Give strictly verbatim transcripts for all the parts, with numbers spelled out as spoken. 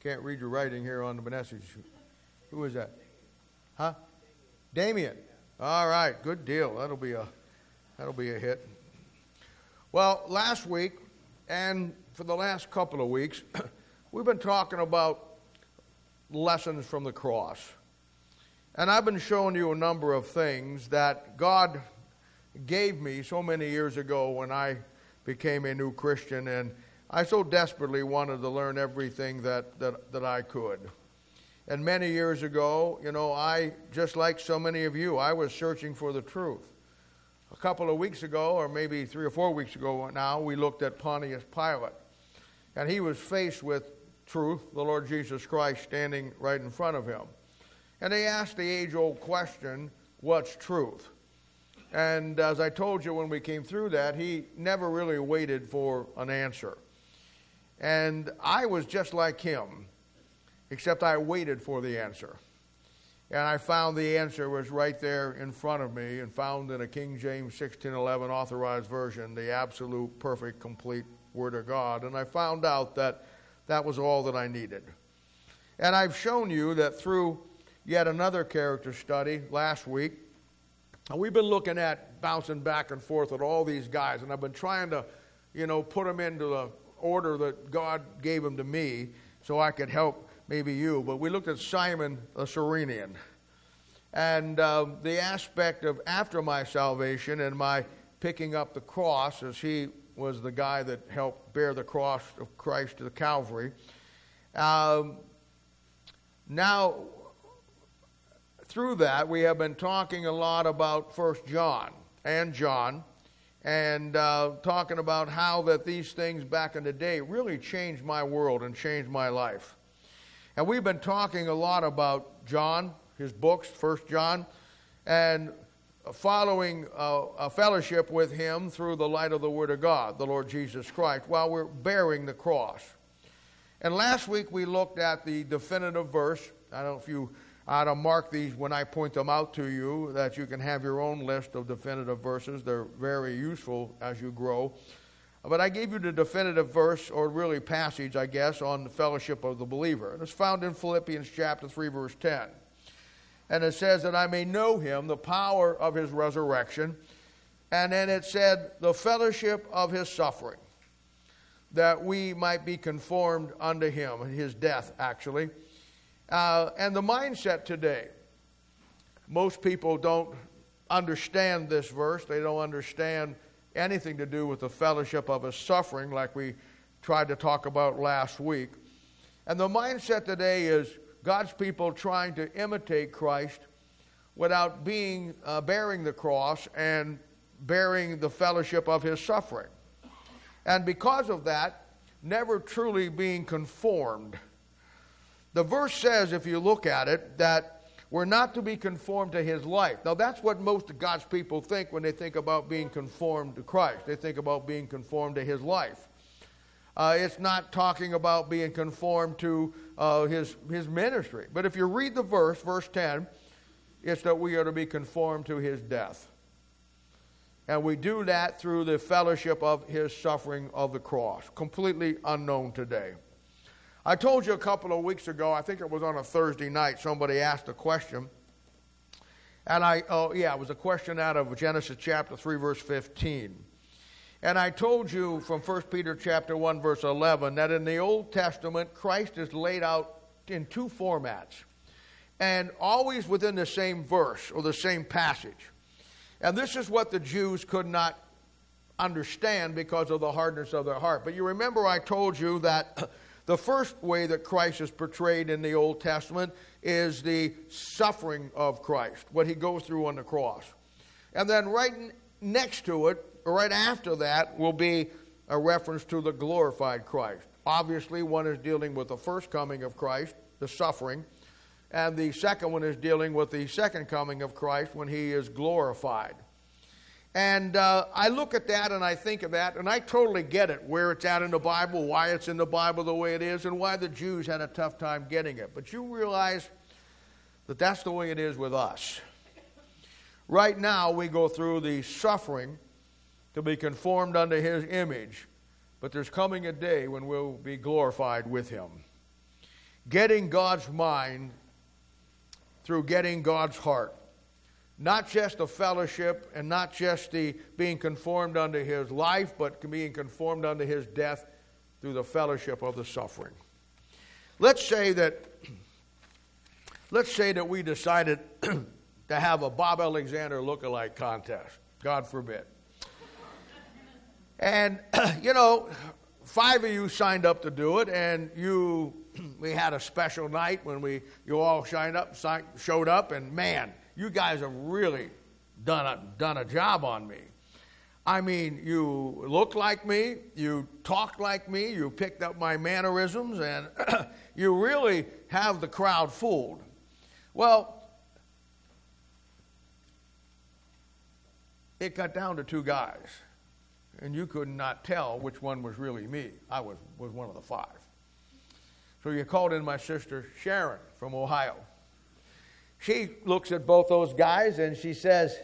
Can't read your writing here on the message. Who is that? Huh? Damien. All right, good deal. That'll be a that'll be a hit. Well, last week and for the last couple of weeks, we've been talking about lessons from the cross. And I've been showing you a number of things that God gave me so many years ago when I became a new Christian, and I so desperately wanted to learn everything that, that, that I could. And many years ago, you know, I, just like so many of you, I was searching for the truth. A couple of weeks ago, or maybe three or four weeks ago now, we looked at Pontius Pilate. And he was faced with truth, the Lord Jesus Christ standing right in front of him. And they asked the age-old question, what's truth? And as I told you when we came through that, he never really waited for an answer. And I was just like him, except I waited for the answer. And I found the answer was right there in front of me, and found in a King James sixteen eleven authorized version, the absolute, perfect, complete Word of God. And I found out that that was all that I needed. And I've shown you that through yet another character study last week, and we've been looking at bouncing back and forth with all these guys, and I've been trying to, you know, put them into the order that God gave them to me so I could help maybe you. But we looked at Simon the Cyrenian, and uh, the aspect of after my salvation and my picking up the cross, as he was the guy that helped bear the cross of Christ to the Calvary. Um, now, through that, we have been talking a lot about First John and John, and uh, talking about how that these things back in the day really changed my world and changed my life. And we've been talking a lot about John, his books, First John, and following uh, a fellowship with him through the light of the Word of God, the Lord Jesus Christ, while we're bearing the cross. And last week we looked at the definitive verse. I don't know if you ought to mark these when I point them out to you, that you can have your own list of definitive verses. They're very useful as you grow. But I gave you the definitive verse, or really passage, I guess, on the fellowship of the believer. And it's found in Philippians chapter three, verse ten. And it says that I may know him, the power of his resurrection. And then it said the fellowship of his suffering, that we might be conformed unto him, his death, actually. Uh, and the mindset today, most people don't understand this verse. They don't understand anything to do with the fellowship of his suffering, like we tried to talk about last week. And the mindset today is God's people trying to imitate Christ without being uh, bearing the cross and bearing the fellowship of his suffering. And because of that, never truly being conformed. The verse says, if you look at it, that we're not to be conformed to his life. Now, that's what most of God's people think when they think about being conformed to Christ. They think about being conformed to his life. Uh, it's not talking about being conformed to uh, his, his ministry. But if you read the verse, verse ten, it's that we are to be conformed to his death. And we do that through the fellowship of his suffering of the cross. Completely unknown today. I told you a couple of weeks ago, I think it was on a Thursday night, somebody asked a question. And I, oh yeah, it was a question out of Genesis chapter three, verse fifteen. And I told you from First Peter chapter one, verse eleven, that in the Old Testament, Christ is laid out in two formats. And always within the same verse or the same passage. And this is what the Jews could not understand because of the hardness of their heart. But you remember I told you that the first way that Christ is portrayed in the Old Testament is the suffering of Christ, what he goes through on the cross. And then right next to it, right after that, will be a reference to the glorified Christ. Obviously, one is dealing with the first coming of Christ, the suffering, and the second one is dealing with the second coming of Christ when he is glorified. And uh, I look at that and I think of that, and I totally get it, where it's at in the Bible, why it's in the Bible the way it is, and why the Jews had a tough time getting it. But you realize that that's the way it is with us. Right now, we go through the suffering to be conformed unto his image, but there's coming a day when we'll be glorified with him. getting God's mind through getting God's heart. Not just the fellowship and not just the being conformed unto his life, but being conformed unto his death through the fellowship of the suffering. Let's say that, let's say that we decided to have a Bob Alexander look-alike contest. God forbid. And, you know, five of you signed up to do it, and you, we had a special night when we, you all signed up, signed, showed up, and man, you guys have really done a, done a job on me. I mean, you looked like me, you talked like me, you picked up my mannerisms, and you really have the crowd fooled. Well, it got down to two guys, and you could not tell which one was really me. I was, was one of the five. So you called in my sister Sharon from Ohio. She looks at both those guys and she says,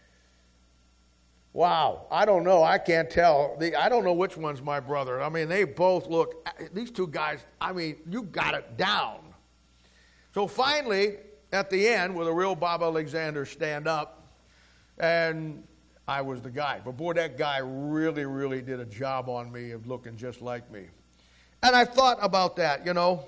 wow, I don't know. I can't tell. I don't know which one's my brother. I mean, they both look, these two guys, I mean, you got it down. So finally, at the end, with a real Bob Alexander stand up, and I was the guy. But boy, that guy really, really did a job on me of looking just like me. And I thought about that, you know.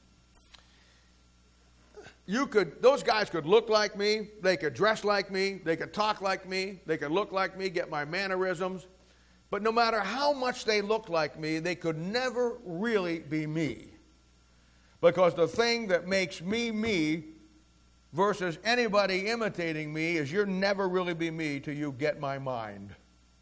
You could, those guys could look like me, they could dress like me, they could talk like me, they could look like me, get my mannerisms. But no matter how much they looked like me, they could never really be me. Because the thing that makes me me versus anybody imitating me is you'll never really be me till you get my mind.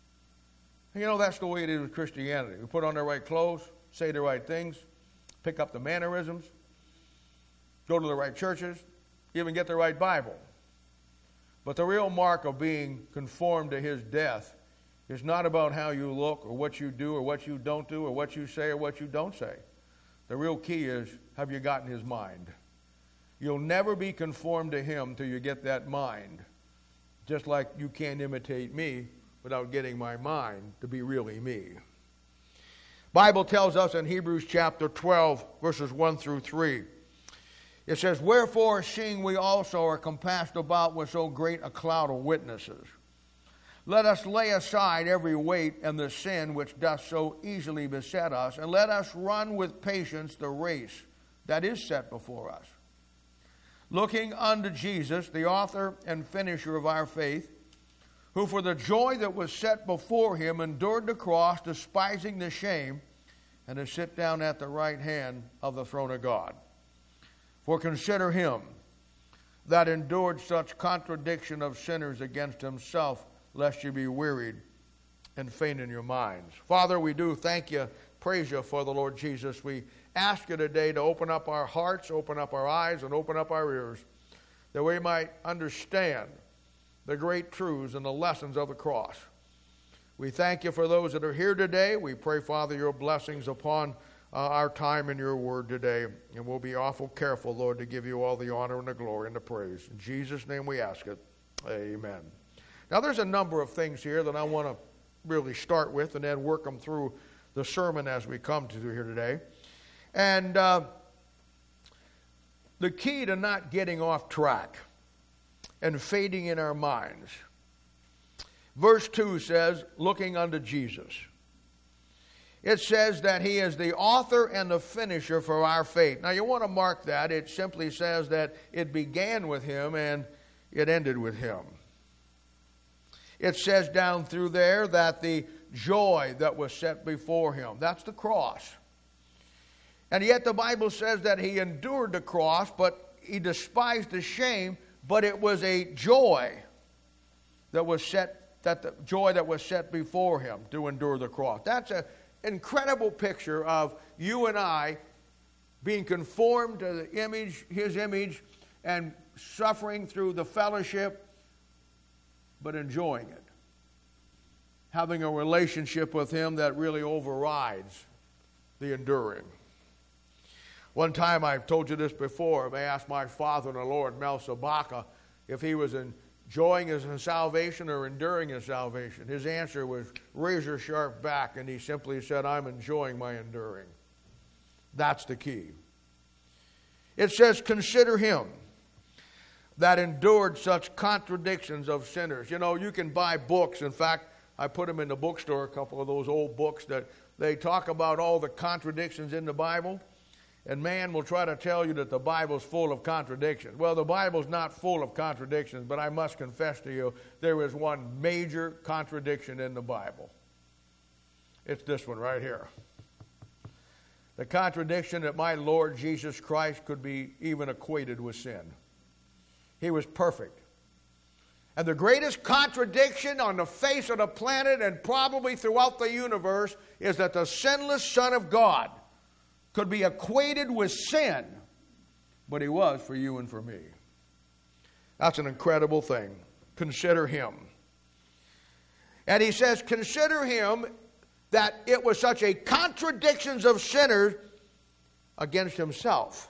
You know, that's the way it is with Christianity. We put on the right clothes, say the right things, pick up the mannerisms, go to the right churches, even get the right Bible. But the real mark of being conformed to his death is not about how you look or what you do or what you don't do or what you say or what you don't say. The real key is, have you gotten his mind? You'll never be conformed to him till you get that mind. Just like you can't imitate me without getting my mind to be really me. Bible tells us in Hebrews chapter twelve, verses one through three, it says, wherefore, seeing we also are compassed about with so great a cloud of witnesses, let us lay aside every weight and the sin which doth so easily beset us, and let us run with patience the race that is set before us. Looking unto Jesus, the author and finisher of our faith, who for the joy that was set before him endured the cross, despising the shame, and to sit down at the right hand of the throne of God. For consider him that endured such contradiction of sinners against himself, lest you be wearied and faint in your minds. Father, we do thank you, praise you for the Lord Jesus. We ask you today to open up our hearts, open up our eyes, and open up our ears, that we might understand the great truths and the lessons of the cross. We thank you for those that are here today. We pray, Father, your blessings upon uh, our time in your word today. And we'll be awful careful, Lord, to give you all the honor and the glory and the praise. In Jesus' name we ask it. Amen. Now, there's a number of things here that I want to really start with and then work them through the sermon as we come to here today. And uh, the key to not getting off track and fading in our minds. Verse two says, looking unto Jesus. It says that he is the author and the finisher for our faith. Now you want to mark that. It simply says that it began with him and it ended with him. It says down through there that the joy that was set before him, that's the cross. And yet the Bible says that he endured the cross, but he despised the shame, but it was a joy that was set, that the joy that was set before him to endure the cross. That's an incredible picture of you and I being conformed to the image, his image, and suffering through the fellowship, but enjoying it. Having a relationship with him that really overrides the enduring. One time, I've told you this before, I asked my father in the Lord, Mel Sabaka, if he was enjoying his salvation or enduring his salvation. His answer was razor sharp back, and he simply said, I'm enjoying my enduring. That's the key. It says, consider him that endured such contradictions of sinners. You know, you can buy books. In fact, I put them in the bookstore, a couple of those old books that they talk about all the contradictions in the Bible. And man will try to tell you that the Bible's full of contradictions. Well, the Bible's not full of contradictions, but I must confess to you, there is one major contradiction in the Bible. It's this one right here. The contradiction that my Lord Jesus Christ could be even equated with sin. He was perfect. And the greatest contradiction on the face of the planet and probably throughout the universe is that the sinless Son of God could be equated with sin, but he was for you and for me. That's an incredible thing. Consider him. And he says, consider him that it was such a contradiction of sinners against himself.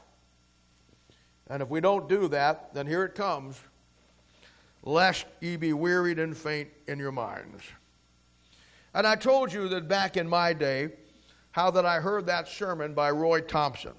And if we don't do that, then here it comes. Lest ye be wearied and faint in your minds. And I told you that back in my day, how that I heard that sermon by Roy Thompson.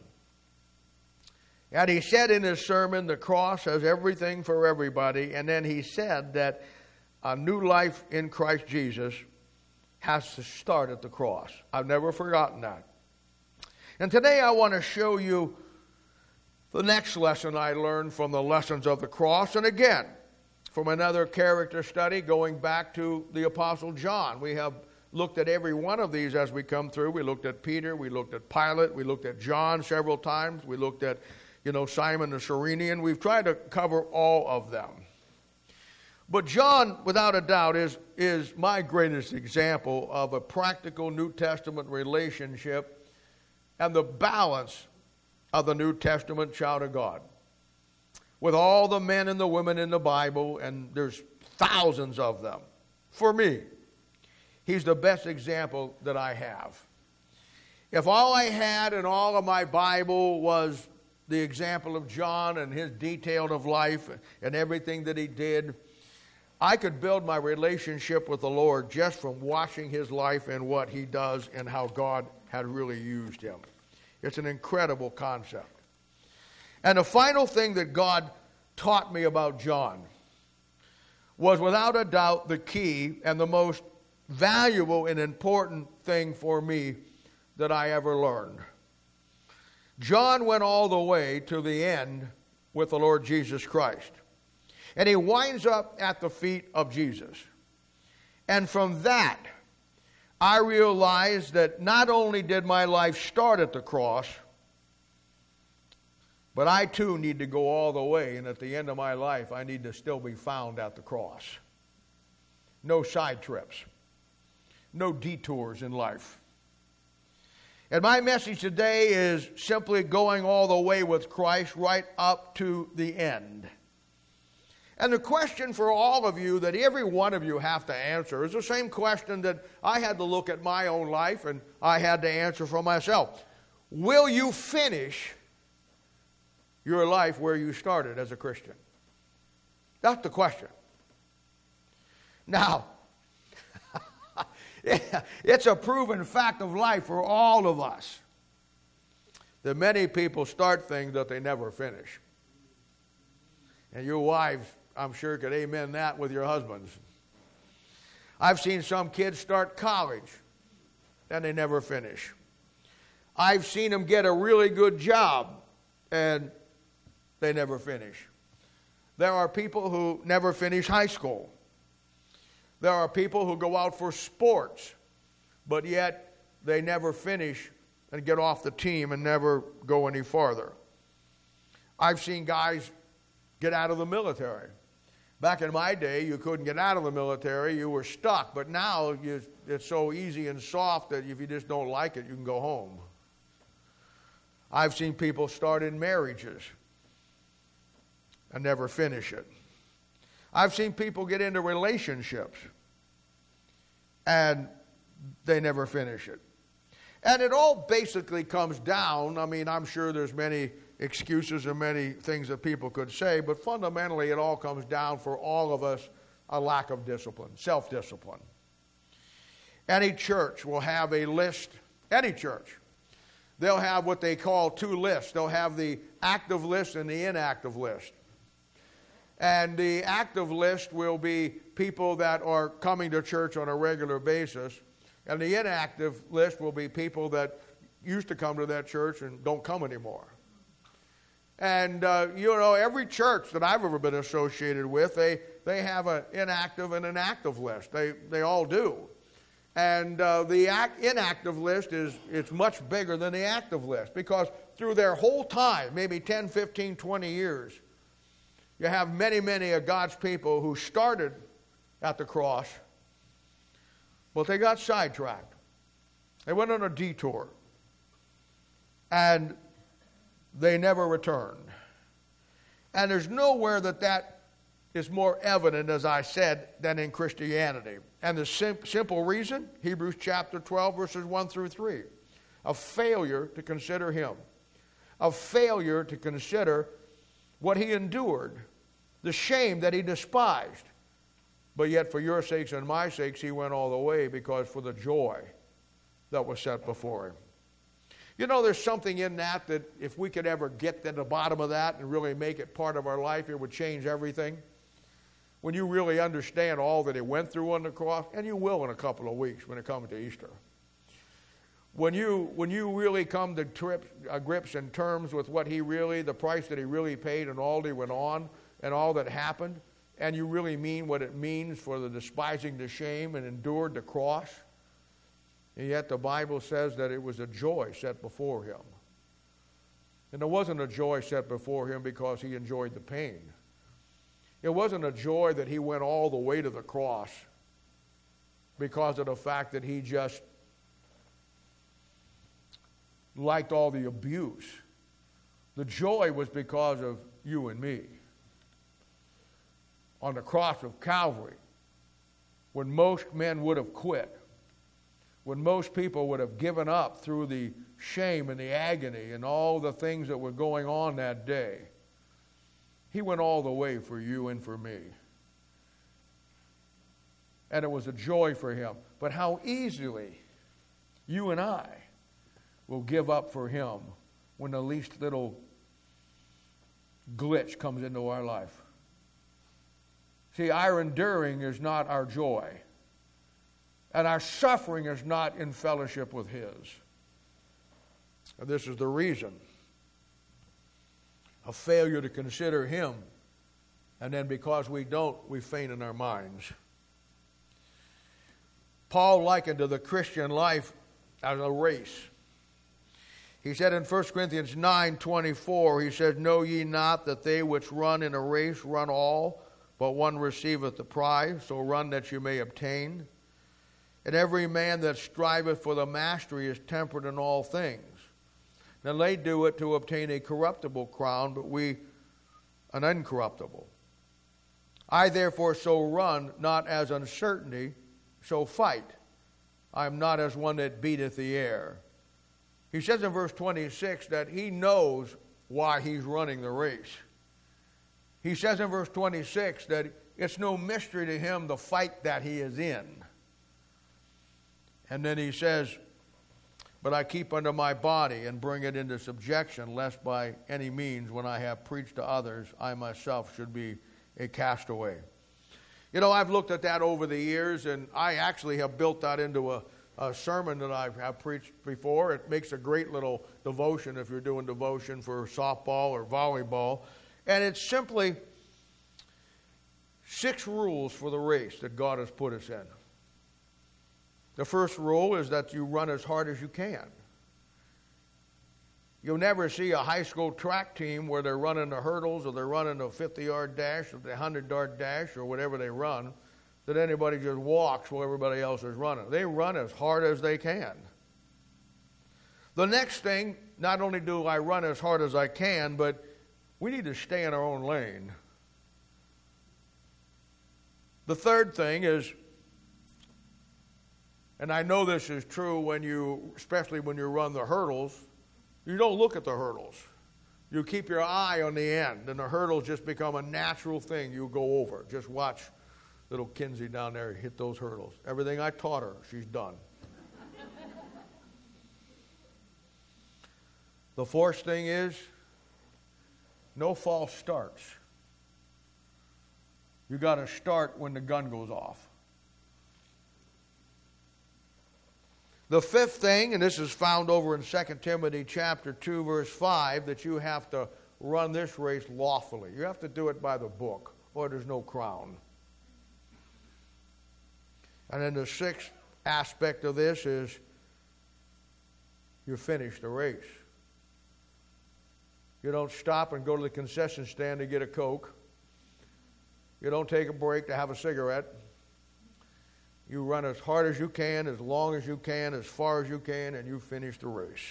And he said in his sermon, the cross has everything for everybody. And then he said that a new life in Christ Jesus has to start at the cross. I've never forgotten that. And today I want to show you the next lesson I learned from the lessons of the cross. And again, from another character study going back to the Apostle John. We have looked at every one of these as we come through. We looked at Peter, we looked at Pilate, we looked at John several times. We looked at, you know, Simon the Cyrenian. We've tried to cover all of them. But John, without a doubt, is, is my greatest example of a practical New Testament relationship and the balance of the New Testament child of God. With all the men and the women in the Bible, and there's thousands of them, for me, he's the best example that I have. If all I had in all of my Bible was the example of John and his detail of life and everything that he did, I could build my relationship with the Lord just from watching his life and what he does and how God had really used him. It's an incredible concept. And the final thing that God taught me about John was without a doubt the key and the most valuable and important thing for me that I ever learned. John went all the way to the end with the Lord Jesus Christ. And he winds up at the feet of Jesus. And from that, I realized that not only did my life start at the cross, but I too need to go all the way. And at the end of my life, I need to still be found at the cross. No side trips. No detours in life. And my message today is simply going all the way with Christ right up to the end. And the question for all of you that every one of you have to answer is the same question that I had to look at my own life and I had to answer for myself. Will you finish your life where you started as a Christian? That's the question. Now, it's a proven fact of life for all of us that many people start things that they never finish. And your wives, I'm sure, could amen that with your husbands. I've seen some kids start college and they never finish. I've seen them get a really good job and they never finish. There are people who never finish high school. There are people who go out for sports, but yet they never finish and get off the team and never go any farther. I've seen guys get out of the military. Back in my day, you couldn't get out of the military. You were stuck. But now you, it's so easy and soft that if you just don't like it, you can go home. I've seen people start in marriages and never finish it. I've seen people get into relationships and they never finish it. And it all basically comes down, I mean, I'm sure there's many excuses and many things that people could say, but fundamentally it all comes down for all of us a lack of discipline, self-discipline. Any church will have a list, any church they'll have what they call two lists. They'll have the active list and the inactive list. And the active list will be people that are coming to church on a regular basis. And the inactive list will be people that used to come to that church and don't come anymore. And, uh, you know, every church that I've ever been associated with, they, they have an inactive and an active list. They, they all do. And uh, the act, inactive list is it's much bigger than the active list because through their whole time, maybe ten, fifteen, twenty years, you have many, many of God's people who started at the cross, but they got sidetracked. They went on a detour. And they never returned. And there's nowhere that that is more evident, as I said, than in Christianity. And the sim- simple reason, Hebrews chapter twelve, verses one through three, a failure to consider him, a failure to consider what he endured, the shame that he despised. But yet for your sakes and my sakes, he went all the way because for the joy that was set before him. You know, there's something in that that if we could ever get to the bottom of that and really make it part of our life, it would change everything. When you really understand all that he went through on the cross, and you will in a couple of weeks when it comes to Easter. When you when you really come to trips, uh, grips and terms with what he really, the price that he really paid and all that went on and all that happened, and you really mean what it means for the despising the shame and endured the cross, and yet the Bible says that it was a joy set before him. And it wasn't a joy set before him because he enjoyed the pain. It wasn't a joy that he went all the way to the cross because of the fact that he just liked all the abuse. The joy was because of you and me. On the cross of Calvary, when most men would have quit, when most people would have given up through the shame and the agony and all the things that were going on that day, he went all the way for you and for me. And it was a joy for him. But how easily you and I will give up for him when the least little glitch comes into our life. See, our enduring is not our joy. And our suffering is not in fellowship with his. And this is the reason. A failure to consider him. And then because we don't, we faint in our minds. Paul likened to the Christian life as a race. He said in First Corinthians nine twenty-four, he says, Know ye not that they which run in a race run all, but one receiveth the prize, so run that you may obtain. And every man that striveth for the mastery is temperate in all things. Now they do it to obtain a corruptible crown, but we an incorruptible. I therefore so run, not as uncertainty, so fight. I am not as one that beateth the air. He says in verse twenty-six that he knows why he's running the race. He says in verse twenty-six that it's no mystery to him the fight that he is in. And then he says, But I keep under my body and bring it into subjection, lest by any means when I have preached to others, I myself should be a castaway. You know, I've looked at that over the years, and I actually have built that into a, a sermon that I have preached before. It makes a great little devotion if you're doing devotion for softball or volleyball. And it's simply six rules for the race that God has put us in. The first rule is that you run as hard as you can. You'll never see a high school track team where they're running the hurdles or they're running a fifty-yard dash or the hundred-yard dash or whatever they run, that anybody just walks while everybody else is running. They run as hard as they can. The next thing, not only do I run as hard as I can, but we need to stay in our own lane. The third thing is, and I know this is true when you, especially when you run the hurdles, you don't look at the hurdles. You keep your eye on the end, and the hurdles just become a natural thing you go over. Just watch little Kinsey down there hit those hurdles. Everything I taught her, she's done. The fourth thing is no false starts. You got to start when the gun goes off. The fifth thing, and this is found over in Second Timothy chapter two, verse five, that you have to run this race lawfully. You have to do it by the book, or there's no crown. And then the sixth aspect of this is you finish the race. You don't stop and go to the concession stand to get a Coke. You don't take a break to have a cigarette. You run as hard as you can, as long as you can, as far as you can, and you finish the race.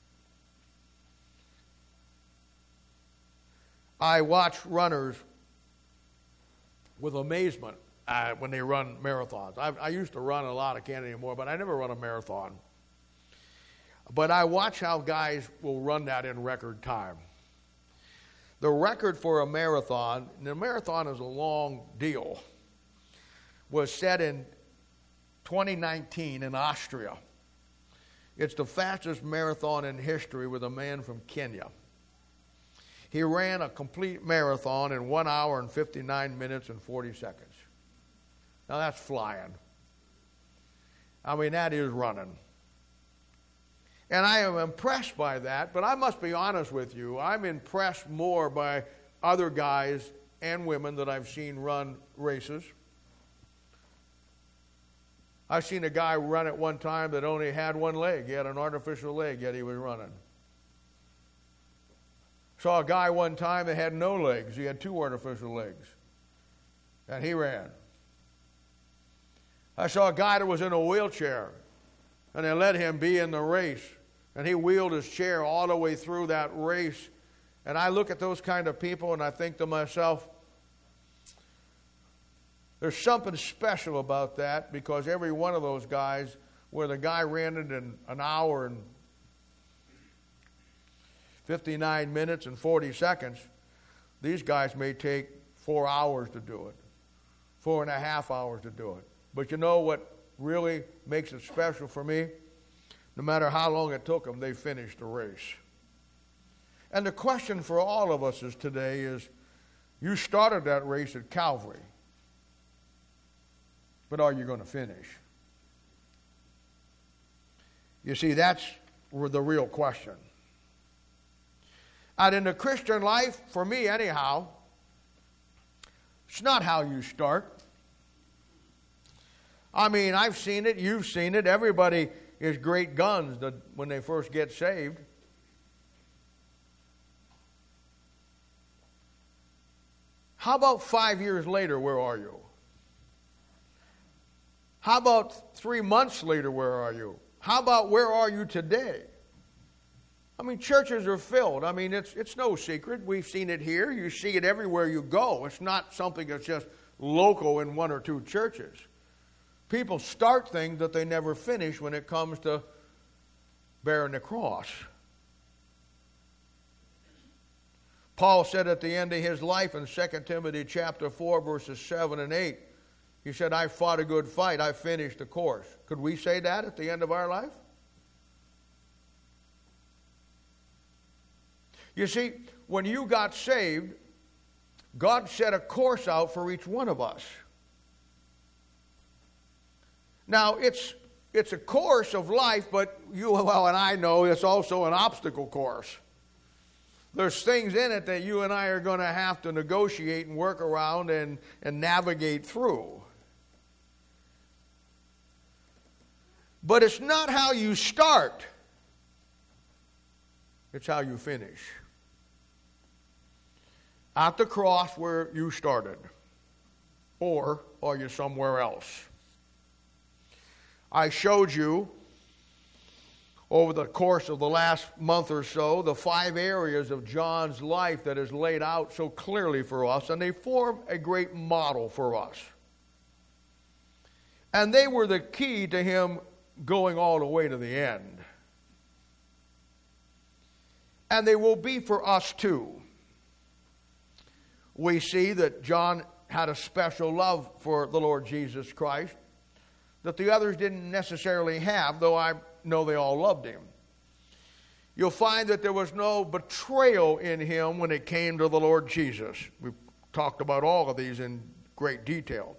I watch runners with amazement uh, when they run marathons. I, I used to run a lot, I can't anymore, but I never run a marathon. But I watch how guys will run that in record time. The record for a marathon, and a marathon is a long deal, was set in twenty nineteen in Austria. It's the fastest marathon in history with a man from Kenya. He ran a complete marathon in one hour and fifty-nine minutes and forty seconds. Now that's flying. I mean, that is running. And I am impressed by that, but I must be honest with you. I'm impressed more by other guys and women that I've seen run races. I've seen a guy run at one time that only had one leg. He had an artificial leg, yet he was running. Saw a guy one time that had no legs. He had two artificial legs. And he ran. I saw a guy that was in a wheelchair, and they let him be in the race. And he wheeled his chair all the way through that race. And I look at those kind of people, and I think to myself, there's something special about that, because every one of those guys, where the guy ran it in an hour and fifty-nine minutes and forty seconds, these guys may take four hours to do it, four and a half hours to do it. But you know what really makes it special for me? No matter how long it took them, they finished the race. And the question for all of us is today is, you started that race at Calvary, but are you going to finish? You see, that's the real question. And in the Christian life, for me anyhow, it's not how you start. I mean, I've seen it, you've seen it. Everybody is great guns that when they first get saved. How about five years later, where are you? How about three months later, where are you? How about where are you today? I mean, churches are filled. I mean, it's it's no secret. We've seen it here. You see it everywhere you go. It's not something that's just local in one or two churches. People start things that they never finish when it comes to bearing the cross. Paul said at the end of his life in Second Timothy chapter four, verses seven and eight, he said, I fought a good fight, I finished the course. Could we say that at the end of our life? You see, when you got saved, God set a course out for each one of us. Now, it's it's a course of life, but you well and I know it's also an obstacle course. There's things in it that you and I are going to have to negotiate and work around and, and navigate through. But it's not how you start. It's how you finish. At the cross where you started. Or are you somewhere else? I showed you over the course of the last month or so the five areas of John's life that is laid out so clearly for us, and they form a great model for us. And they were the key to him going all the way to the end. And they will be for us too. We see that John had a special love for the Lord Jesus Christ that the others didn't necessarily have, though I know they all loved him. you'll find that there was no betrayal in him when it came to the Lord Jesus. We've talked about all of these in great detail.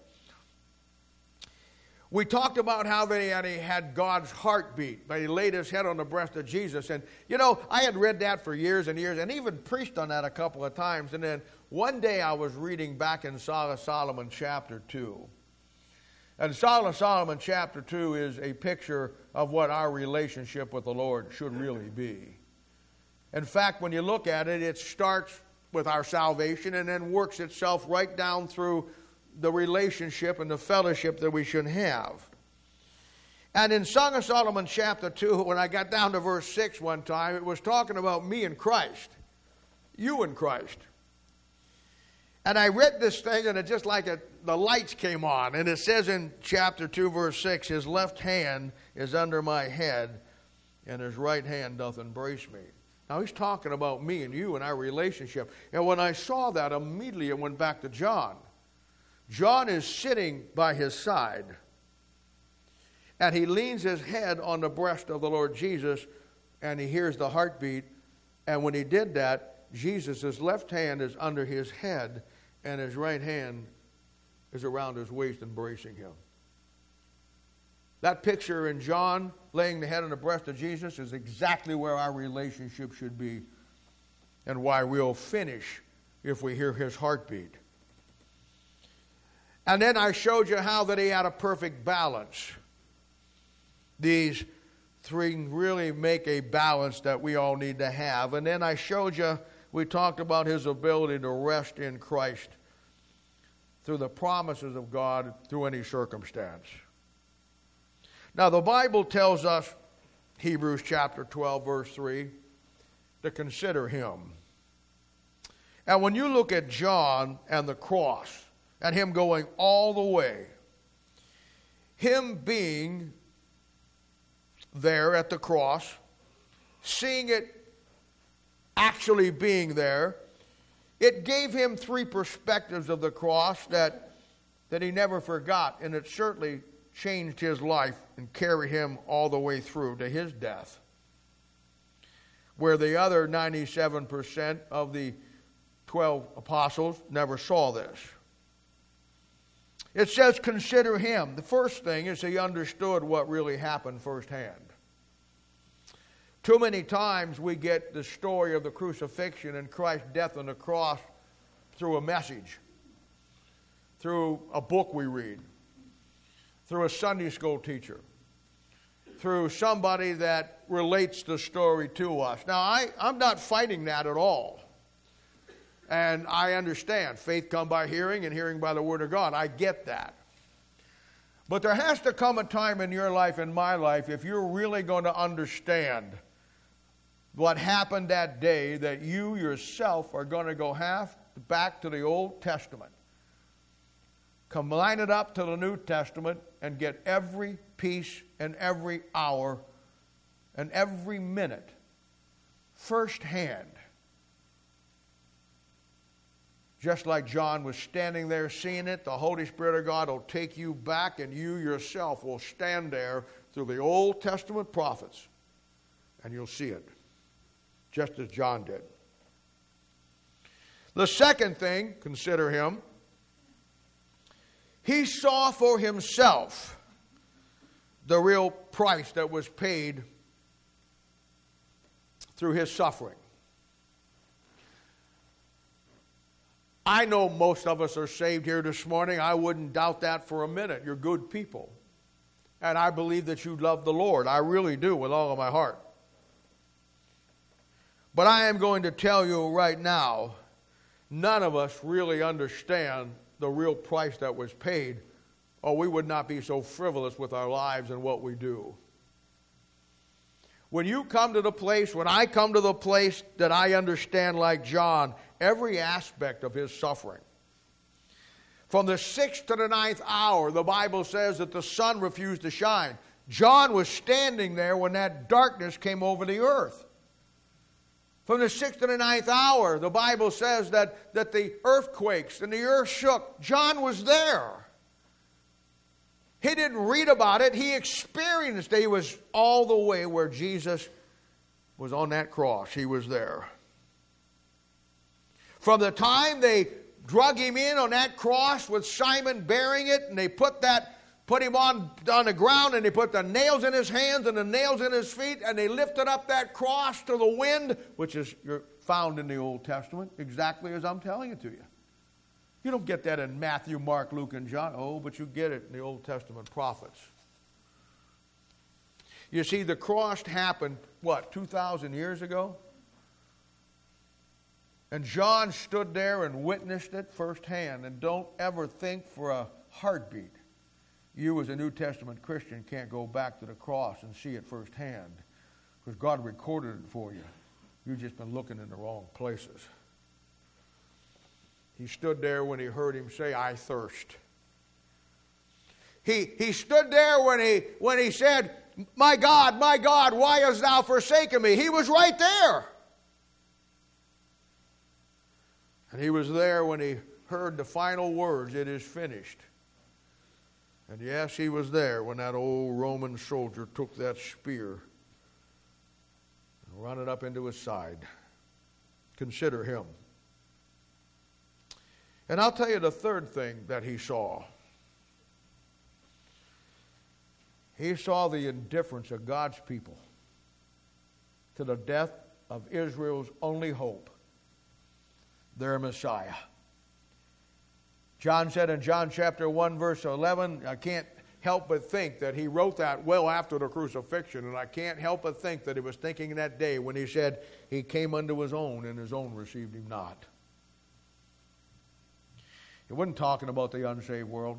We talked about how that he had, he had God's heartbeat, but he laid his head on the breast of Jesus. And, you know, I had read that for years and years and even preached on that a couple of times. And then one day I was reading back in Song of Solomon chapter two. And Song of Solomon chapter two is a picture of what our relationship with the Lord should really be. In fact, when you look at it, it starts with our salvation and then works itself right down through the relationship and the fellowship that we should have. And in Song of Solomon chapter two, when I got down to verse six one time, it was talking about me and Christ. You and Christ. And I read this thing and it just like it, the lights came on. And it says in chapter two verse six, his left hand is under my head and his right hand doth embrace me. Now he's talking about me and you and our relationship. And when I saw that, immediately it went back to John. John is sitting by his side, and he leans his head on the breast of the Lord Jesus, and he hears the heartbeat. And when he did that, Jesus' left hand is under his head, and his right hand is around his waist, embracing him. That picture in John, laying the head on the breast of Jesus, is exactly where our relationship should be, and why we'll finish if we hear his heartbeat. And then I showed you how that he had a perfect balance. These three really make a balance that we all need to have. And then I showed you, we talked about his ability to rest in Christ through the promises of God through any circumstance. Now the Bible tells us, Hebrews chapter twelve verse three, to consider him. And when you look at John and the cross, and him going all the way, him being there at the cross, seeing it actually being there, it gave him three perspectives of the cross that, that he never forgot, and it certainly changed his life and carried him all the way through to his death. Where the other ninety-seven percent of the twelve apostles never saw this. It says, consider him. The first thing is he understood what really happened firsthand. Too many times we get the story of the crucifixion and Christ's death on the cross through a message, through a book we read, through a Sunday school teacher, through somebody that relates the story to us. Now, I, I'm not fighting that at all. And I understand. Faith comes by hearing, and hearing by the Word of God. I get that. But there has to come a time in your life and my life, if you're really going to understand what happened that day, that you yourself are going to go half back to the Old Testament, combine it up to the New Testament, and get every piece and every hour and every minute firsthand. Just like John was standing there seeing it, the Holy Spirit of God will take you back, and you yourself will stand there through the Old Testament prophets, and you'll see it, just as John did. The second thing, consider him, he saw for himself the real price that was paid through his suffering. I know most of us are saved here this morning. I wouldn't doubt that for a minute. You're good people. And I believe that you love the Lord. I really do with all of my heart. But I am going to tell you right now, none of us really understand the real price that was paid, or we would not be so frivolous with our lives and what we do. When you come to the place, when I come to the place that I understand like John, every aspect of his suffering. From the sixth to the ninth hour, the Bible says that the sun refused to shine. John was standing there when that darkness came over the earth. From the sixth to the ninth hour, the Bible says that, that the earthquakes and the earth shook. John was there. He didn't read about it. He experienced it. He was all the way where Jesus was on that cross. He was there. From the time they drug him in on that cross with Simon bearing it, and they put that put him on, on the ground, and they put the nails in his hands and the nails in his feet, and they lifted up that cross to the wind, which is found in the Old Testament, exactly as I'm telling it to you. You don't get that in Matthew, Mark, Luke, and John. Oh, but you get it in the Old Testament prophets. You see, the cross happened, what, two thousand years ago? And John stood there and witnessed it firsthand. And don't ever think for a heartbeat you as a New Testament Christian can't go back to the cross and see it firsthand, because God recorded it for you. You've just been looking in the wrong places. He stood there when he heard him say, I thirst. He, he stood there when he, when he said, my God, my God, why hast thou forsaken me? He was right there. And he was there when he heard the final words, it is finished. And yes, he was there when that old Roman soldier took that spear and run it up into his side. Consider him. And I'll tell you the third thing that he saw. He saw the indifference of God's people to the death of Israel's only hope, their Messiah. John said in John chapter one, verse eleven, I can't help but think that he wrote that well after the crucifixion, and I can't help but think that he was thinking that day when he said, he came unto his own, and his own received him not. He wasn't talking about the unsaved world.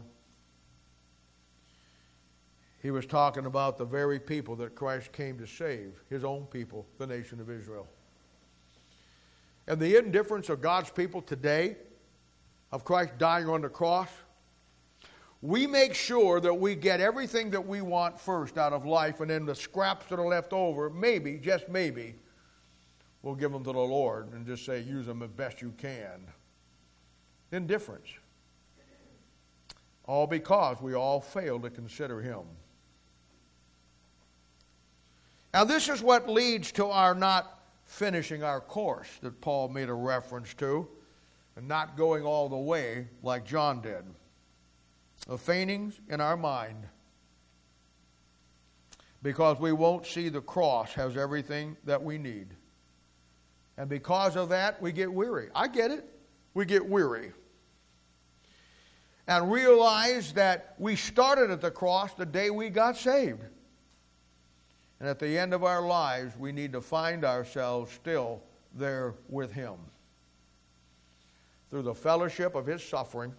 He was talking about the very people that Christ came to save, his own people, the nation of Israel. And the indifference of God's people today, of Christ dying on the cross, we make sure that we get everything that we want first out of life, and then the scraps that are left over, maybe, just maybe, we'll give them to the Lord and just say, use them as best you can. Indifference. All because we all fail to consider him. Now this is what leads to our not finishing our course that Paul made a reference to, and not going all the way like John did. The faintings in our mind, because we won't see the cross has everything that we need. And because of that, we get weary. I get it. We get weary. And realize that we started at the cross the day we got saved. And at the end of our lives, we need to find ourselves still there with him. Through the fellowship of his suffering,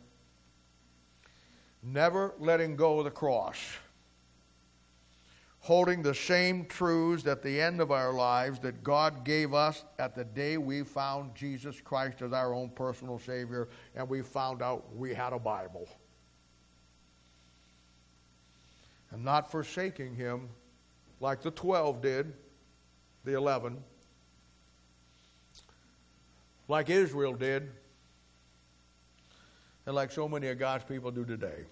never letting go of the cross, holding the same truths at the end of our lives that God gave us at the day we found Jesus Christ as our own personal Savior, and we found out we had a Bible. And not forsaking him like the twelve did, the eleven, like Israel did, and like so many of God's people do today.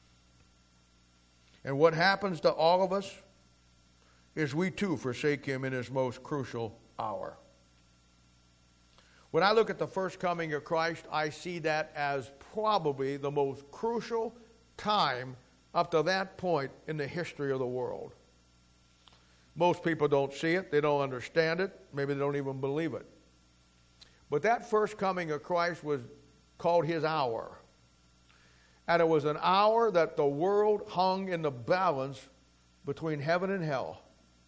And what happens to all of us is we too forsake him in his most crucial hour. When I look at the first coming of Christ, I see that as probably the most crucial time up to that point in the history of the world. Most people don't see it, they don't understand it, maybe they don't even believe it. But that first coming of Christ was called his hour. And it was an hour that the world hung in the balance between heaven and hell.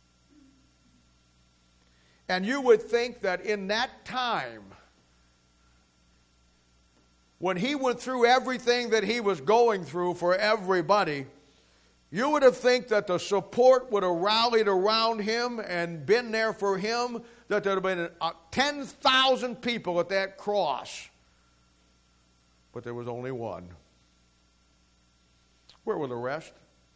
And you would think that in that time, when he went through everything that he was going through for everybody, you would have think that the support would have rallied around him and been there for him, that there would have been uh, ten thousand people at that cross. But there was only one. Where were the rest?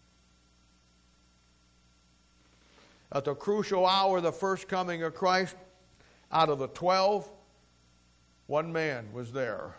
At the crucial hour of the first coming of Christ, out of the twelve, one man was there.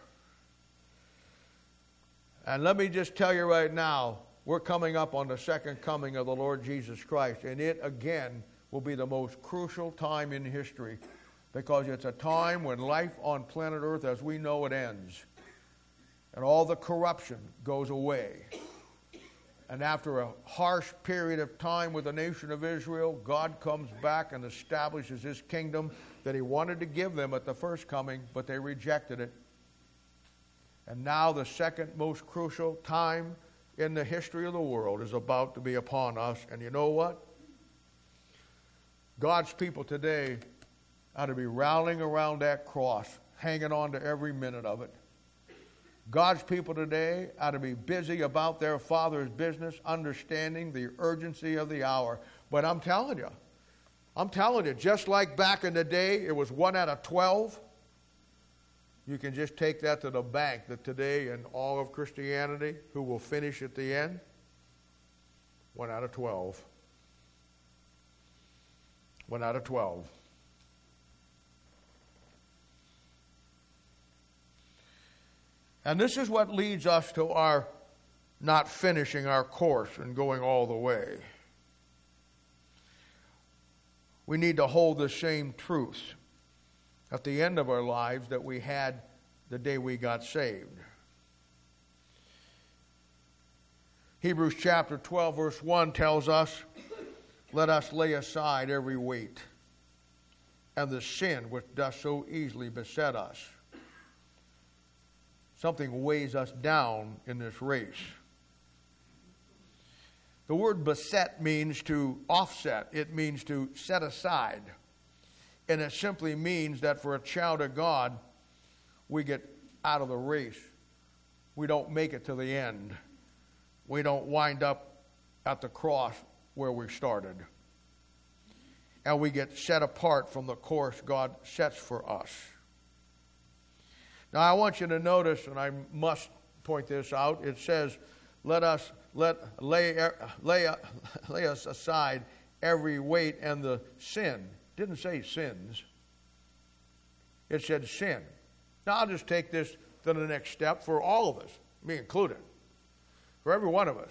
And let me just tell you right now, we're coming up on the second coming of the Lord Jesus Christ, and it again will be the most crucial time in history, because it's a time when life on planet Earth as we know it ends, and all the corruption goes away. And after a harsh period of time with the nation of Israel, God comes back and establishes his kingdom that he wanted to give them at the first coming, but they rejected it. And now the second most crucial time in the history of the world is about to be upon us. And you know what? God's people today ought to be rallying around that cross, hanging on to every minute of it. God's people today ought to be busy about their Father's business, understanding the urgency of the hour. But I'm telling you, I'm telling you, just like back in the day, it was one out of twelve. You can just take that to the bank, that today in all of Christianity, who will finish at the end? One out of twelve. One out of twelve. And this is what leads us to our not finishing our course and going all the way. We need to hold the same truths at the end of our lives that we had the day we got saved. Hebrews chapter twelve verse one tells us, let us lay aside every weight and the sin which does so easily beset us. Something weighs us down in this race. The word beset means to offset. It means to set aside. And it simply means that for a child of God, we get out of the race. We don't make it to the end. We don't wind up at the cross where we started. And we get set apart from the course God sets for us. Now I want you to notice, and I must point this out, it says, let us let lay, lay, lay us aside every weight and the sin. It didn't say sins. It said sin. Now I'll just take this to the next step for all of us, me included, for every one of us.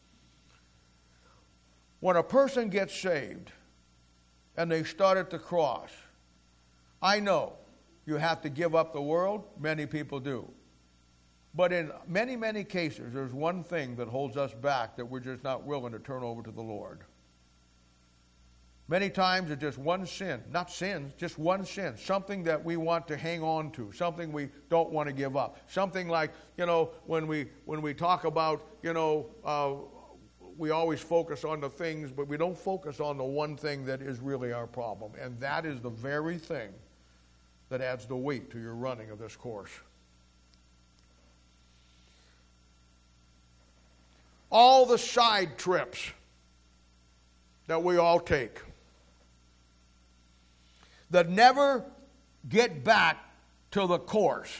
When a person gets saved and they start at the cross, I know you have to give up the world. Many people do. But in many, many cases, there's one thing that holds us back that we're just not willing to turn over to the Lord. Many times it's just one sin, not sins, just one sin, something that we want to hang on to, something we don't want to give up. Something like, you know, when we when we talk about, you know, uh, we always focus on the things, but we don't focus on the one thing that is really our problem. And that is the very thing that adds the weight to your running of this course. All the side trips that we all take that never get back to the course.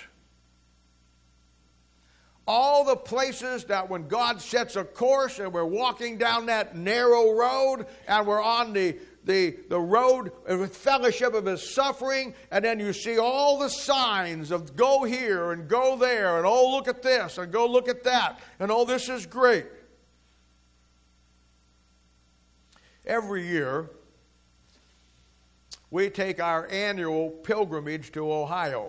All the places that when God sets a course and we're walking down that narrow road and we're on the The, the road with fellowship of his suffering, and then you see all the signs of go here and go there, and oh, look at this, and go look at that, and oh, this is great. Every year, we take our annual pilgrimage to Ohio.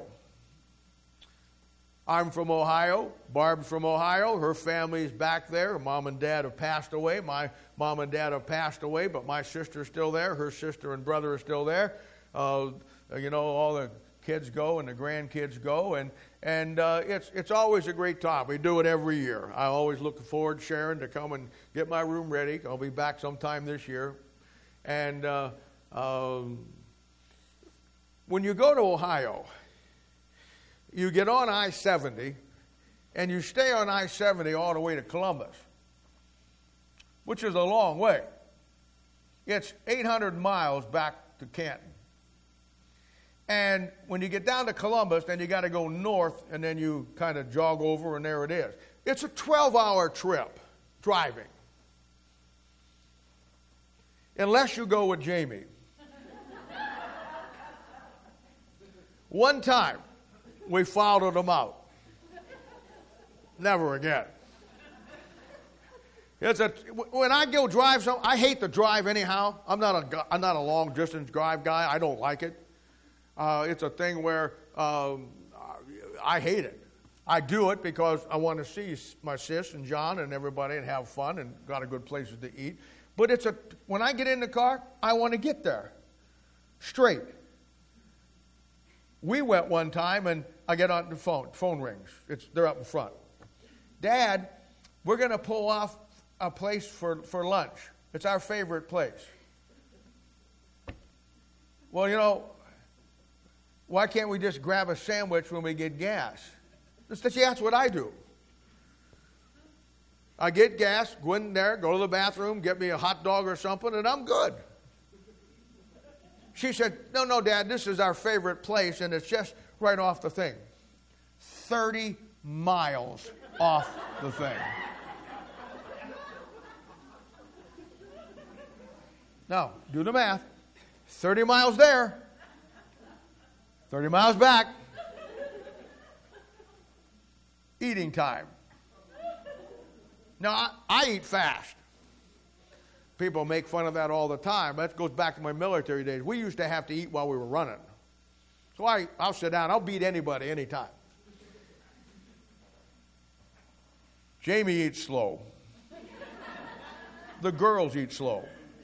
I'm from Ohio. Barb's from Ohio. Her family's back there. Her mom and dad have passed away. My mom and dad have passed away, but my sister's still there. Her sister and brother are still there. Uh, you know, all the kids go and the grandkids go, and and uh, it's it's always a great time. We do it every year. I always look forward, Sharon, to come and get my room ready. I'll be back sometime this year. And uh, um, when you go to Ohio, you get on I seventy, and you stay on I seventy all the way to Columbus, which is a long way. It's eight hundred miles back to Canton. And when you get down to Columbus, then you got to go north, and then you kind of jog over, and there it is. It's a twelve-hour trip driving, unless you go with Jamie. One time, we followed them out. Never again. It's a, when I go drive, some, I hate to drive anyhow. I'm not a, I'm not a long distance drive guy. I don't like it. Uh, it's a thing where um, I hate it. I do it because I want to see my sis and John and everybody and have fun and got a good places to eat. But it's a when I get in the car, I want to get there straight. We went one time and I get on the phone. Phone rings. It's they're up in front. Dad, we're going to pull off a place for, for lunch. It's our favorite place. Well, you know, why can't we just grab a sandwich when we get gas? See, that's what I do. I get gas, go in there, go to the bathroom, get me a hot dog or something, and I'm good. She said, no, no, Dad, this is our favorite place, and it's just right off the thing. thirty miles off the thing. Now, do the math. thirty miles there. thirty miles back. Eating time. Now, I, I eat fast. People make fun of that all the time. That goes back to my military days. We used to have to eat while we were running. So I, I'll sit down. I'll beat anybody anytime. Jamie eats slow. The girls eat slow.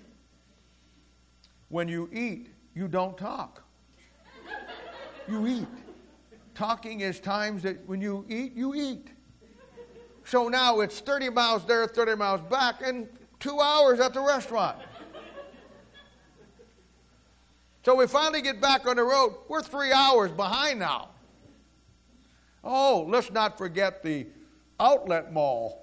When you eat, you don't talk. You eat. Talking is times that when you eat, you eat. So now it's thirty miles there, thirty miles back, and two hours at the restaurant. So we finally get back on the road. We're three hours behind now. Oh, let's not forget the outlet mall.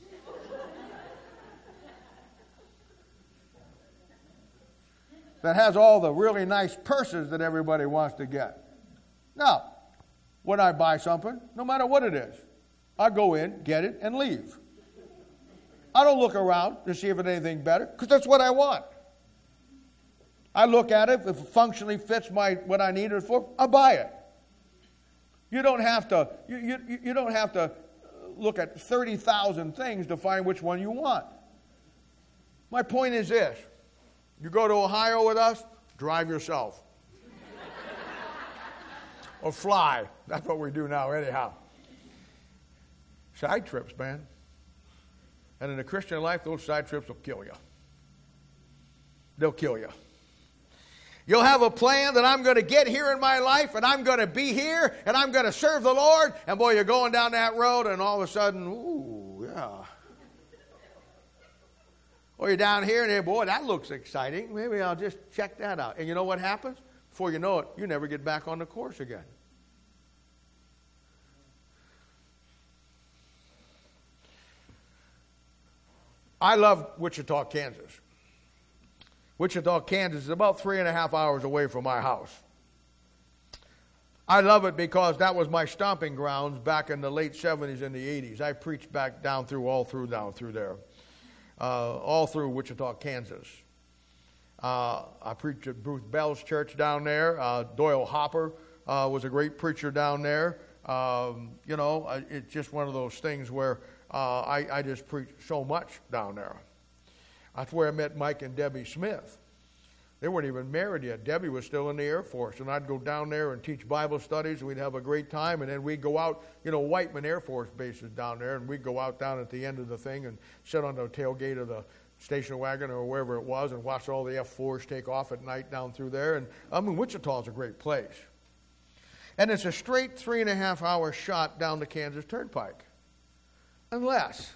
That has all the really nice purses that everybody wants to get. Now, when I buy something, no matter what it is, I go in, get it, and leave. I don't look around to see if it's anything better, because that's what I want. I look at it, if it functionally fits my what I need it for, I buy it. You don't have to, you, you, you don't have to look at thirty thousand things to find which one you want. My point is this. You go to Ohio with us, drive yourself. Or fly. That's what we do now anyhow. Side trips, man. And in the Christian life, those side trips will kill you. They'll kill you. You'll have a plan that I'm going to get here in my life, and I'm going to be here, and I'm going to serve the Lord. And boy, you're going down that road, and all of a sudden, ooh, yeah. Or you're down here, and hey, boy, that looks exciting. Maybe I'll just check that out. And you know what happens? Before you know it, you never get back on the course again. I love Wichita, Kansas. Wichita, Kansas is about three and a half hours away from my house. I love it because that was my stomping grounds back in the late seventies and the eighties. I preached back down through, all through down through there. Uh, all through Wichita, Kansas. Uh, I preached at Bruce Bell's church down there. Uh, Doyle Hopper uh, was a great preacher down there. Um, you know, it's just one of those things where uh, I, I just preached so much down there. That's where I met Mike and Debbie Smith. They weren't even married yet. Debbie was still in the Air Force, and I'd go down there and teach Bible studies, and we'd have a great time, and then we'd go out, you know, Whiteman Air Force Base is down there, and we'd go out down at the end of the thing and sit on the tailgate of the station wagon or wherever it was and watch all the F fours take off at night down through there. And I mean, Wichita's a great place. And it's a straight three and a half hour shot down the Kansas Turnpike. Unless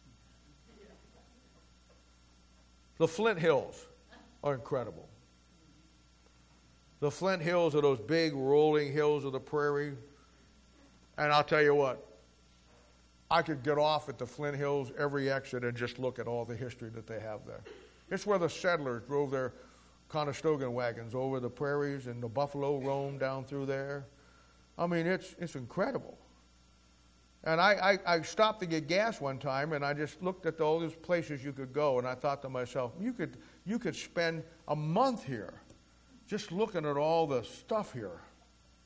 the Flint Hills are incredible. The Flint Hills are those big rolling hills of the prairie. And I'll tell you what, I could get off at the Flint Hills every exit and just look at all the history that they have there. It's where the settlers drove their Conestoga wagons over the prairies, and the buffalo roamed down through there. I mean, it's it's incredible. And I, I, I stopped to get gas one time, and I just looked at all those places you could go, and I thought to myself, you could you could spend a month here just looking at all the stuff here.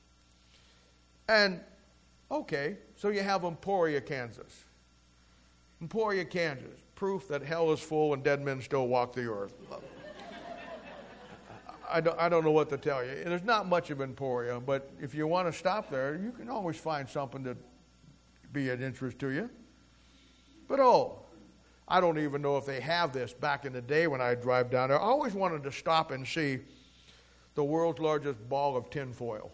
And, okay, so you have Emporia, Kansas. Emporia, Kansas. Proof that hell is full and dead men still walk the earth. I don't, I don't know what to tell you. There's not much of Emporia, but if you want to stop there, you can always find something to be of interest to you. But oh, I don't even know if they have this back in the day when I drive down there. I always wanted to stop and see the world's largest ball of tinfoil.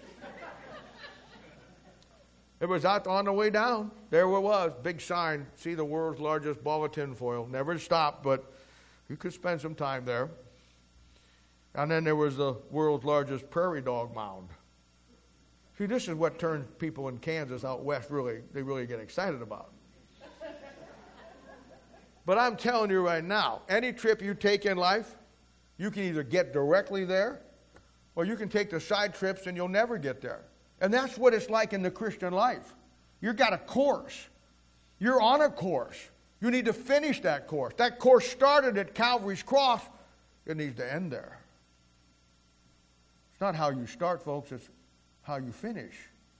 It was out on the way down. There it was, big sign, see the world's largest ball of tinfoil. Never stopped, but you could spend some time there. And then there was the world's largest prairie dog mound. See, this is what turns people in Kansas out west really, they really get excited about. But I'm telling you right now, any trip you take in life, you can either get directly there, or you can take the side trips and you'll never get there. And that's what it's like in the Christian life. You've got a course. You're on a course. You need to finish that course. That course started at Calvary's cross. It needs to end there. It's not how you start, folks. It's how you finish.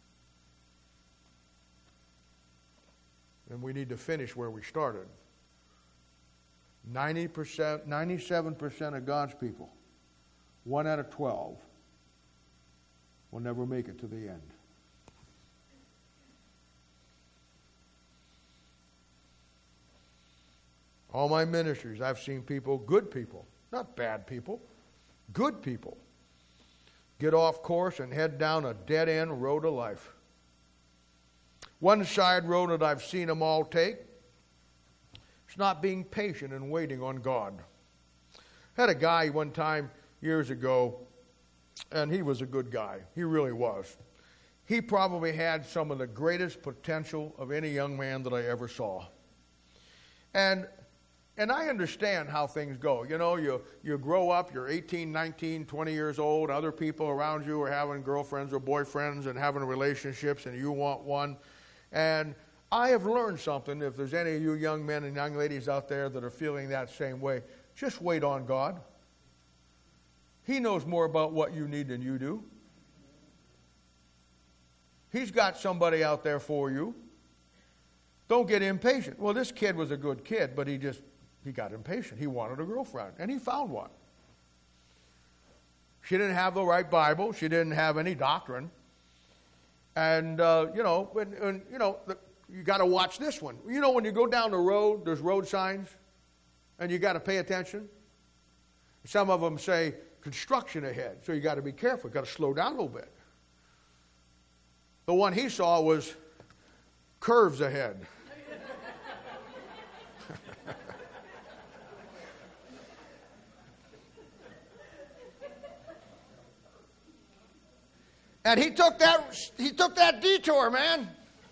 And we need to finish where we started. ninety percent, ninety-seven percent of God's people, one out of twelve, will never make it to the end. All my ministries, I've seen people, good people, not bad people, good people, get off course and head down a dead-end road of life. One side road that I've seen them all take, it's not being patient and waiting on God. I had a guy one time years ago, and he was a good guy. He really was. He probably had some of the greatest potential of any young man that I ever saw. And and I understand how things go. You know, you, you grow up, you're eighteen, nineteen, twenty years old, other people around you are having girlfriends or boyfriends and having relationships, and you want one. And I have learned something. If there's any of you young men and young ladies out there that are feeling that same way, just wait on God. He knows more about what you need than you do. He's got somebody out there for you. Don't get impatient. Well, this kid was a good kid, but he just, he got impatient. He wanted a girlfriend, and he found one. She didn't have the right Bible. She didn't have any doctrine. And, uh, you know, when, when, you know, the, you got to watch this one. You know, when you go down the road, there's road signs, and you got to pay attention. Some of them say construction ahead, so you got to be careful. You got to slow down a little bit. The one he saw was curves ahead. And he took that he took that detour, man.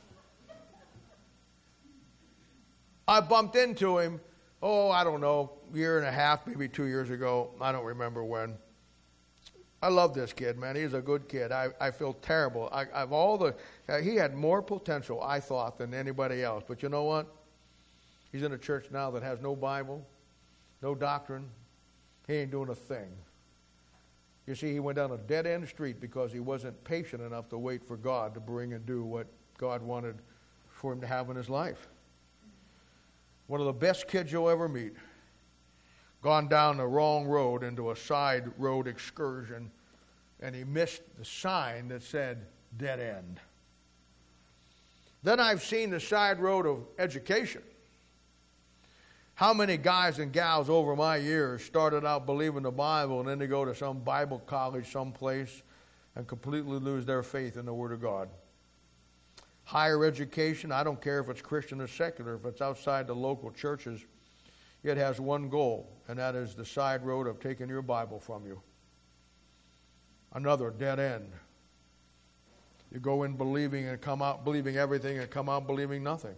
I bumped into him, oh, I don't know, a year and a half, maybe two years ago. I don't remember when. I love this kid, man. He's a good kid. I, I feel terrible. I, I've all the uh, he had more potential, I thought, than anybody else. But you know what? He's in a church now that has no Bible, no doctrine. He ain't doing a thing. You see, he went down a dead-end street because he wasn't patient enough to wait for God to bring and do what God wanted for him to have in his life. One of the best kids you'll ever meet. Gone down the wrong road into a side road excursion, and he missed the sign that said dead end. Then I've seen the side road of education. How many guys and gals over my years started out believing the Bible, and then they go to some Bible college someplace and completely lose their faith in the Word of God? Higher education, I don't care if it's Christian or secular, if it's outside the local churches, it has one goal, and that is the side road of taking your Bible from you. Another dead end. You go in believing and come out believing everything and come out believing nothing.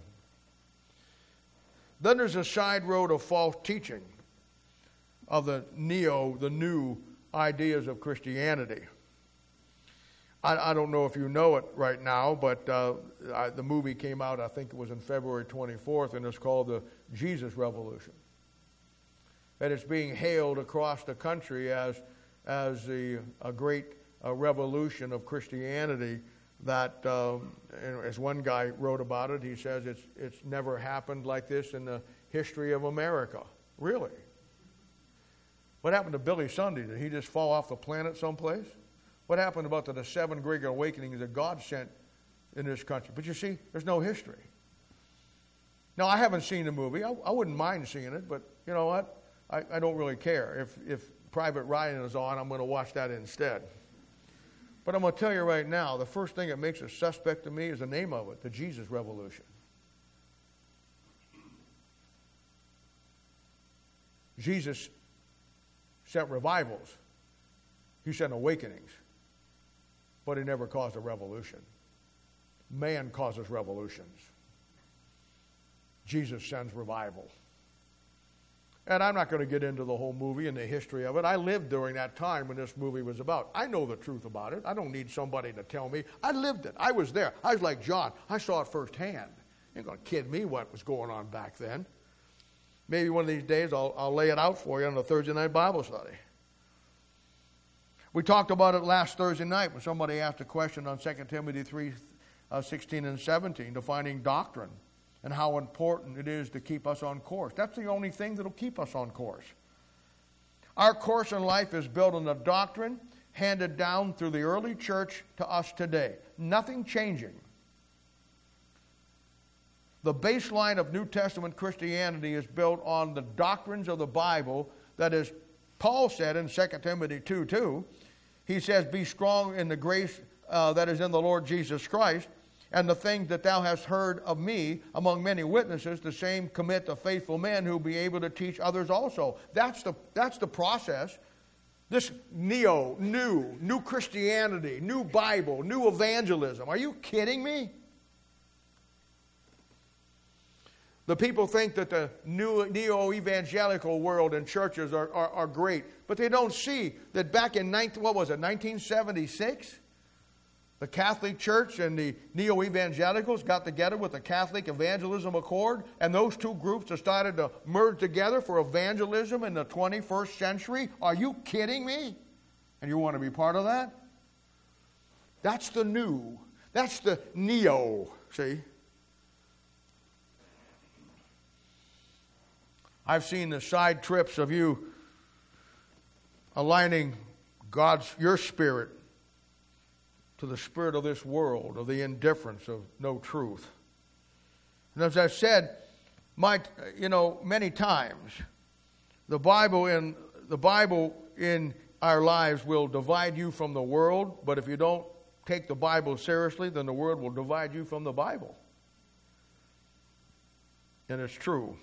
Then there's a side road of false teaching, of the neo, the new ideas of Christianity. I, I don't know if you know it right now, but uh, I, the movie came out, I think it was on February twenty-fourth, and it's called The Jesus Revolution. And it's being hailed across the country as, as the, a great uh, revolution of Christianity that, uh, as one guy wrote about it, he says it's, it's never happened like this in the history of America. Really? What happened to Billy Sunday? Did he just fall off the planet someplace? What happened about the, the seven great awakenings that God sent in this country? But you see, there's no history. Now, I haven't seen the movie. I, I wouldn't mind seeing it, but you know what? I, I don't really care. If, if Private Ryan is on, I'm going to watch that instead. But I'm going to tell you right now, the first thing that makes it suspect to me is the name of it, the Jesus Revolution. Jesus sent revivals. He sent awakenings. But he never caused a revolution. Man causes revolutions. Jesus sends revival. And I'm not going to get into the whole movie and the history of it. I lived during that time when this movie was about. I know the truth about it. I don't need somebody to tell me. I lived it. I was there. I was like John. I saw it firsthand. You ain't going to kid me what was going on back then. Maybe one of these days I'll, I'll lay it out for you on the Thursday night Bible study. We talked about it last Thursday night when somebody asked a question on Second Timothy three, uh, sixteen and seventeen, defining doctrine and how important it is to keep us on course. That's the only thing that will keep us on course. Our course in life is built on the doctrine handed down through the early church to us today. Nothing changing. The baseline of New Testament Christianity is built on the doctrines of the Bible. That is, Paul said in Second Timothy two two, he says, be strong in the grace uh, that is in the Lord Jesus Christ, and the things that thou hast heard of me among many witnesses, the same commit to faithful men who will be able to teach others also. That's the, that's the process. This neo, new, new Christianity, new Bible, new evangelism. Are you kidding me? The people think that the new neo-evangelical world and churches are, are, are great, but they don't see that back in nineteen, what was it, nineteen seventy-six, the Catholic Church and the neo-evangelicals got together with the Catholic Evangelism Accord, and those two groups have started to merge together for evangelism in the twenty-first century. Are you kidding me? And you want to be part of that? That's the new. That's the neo, see? I've seen the side trips of you aligning God's, your spirit to the spirit of this world, of the indifference of no truth. And as I've said, my, you know, many times, the Bible in the Bible in our lives will divide you from the world, but if you don't take the Bible seriously, then the world will divide you from the Bible. And it's true.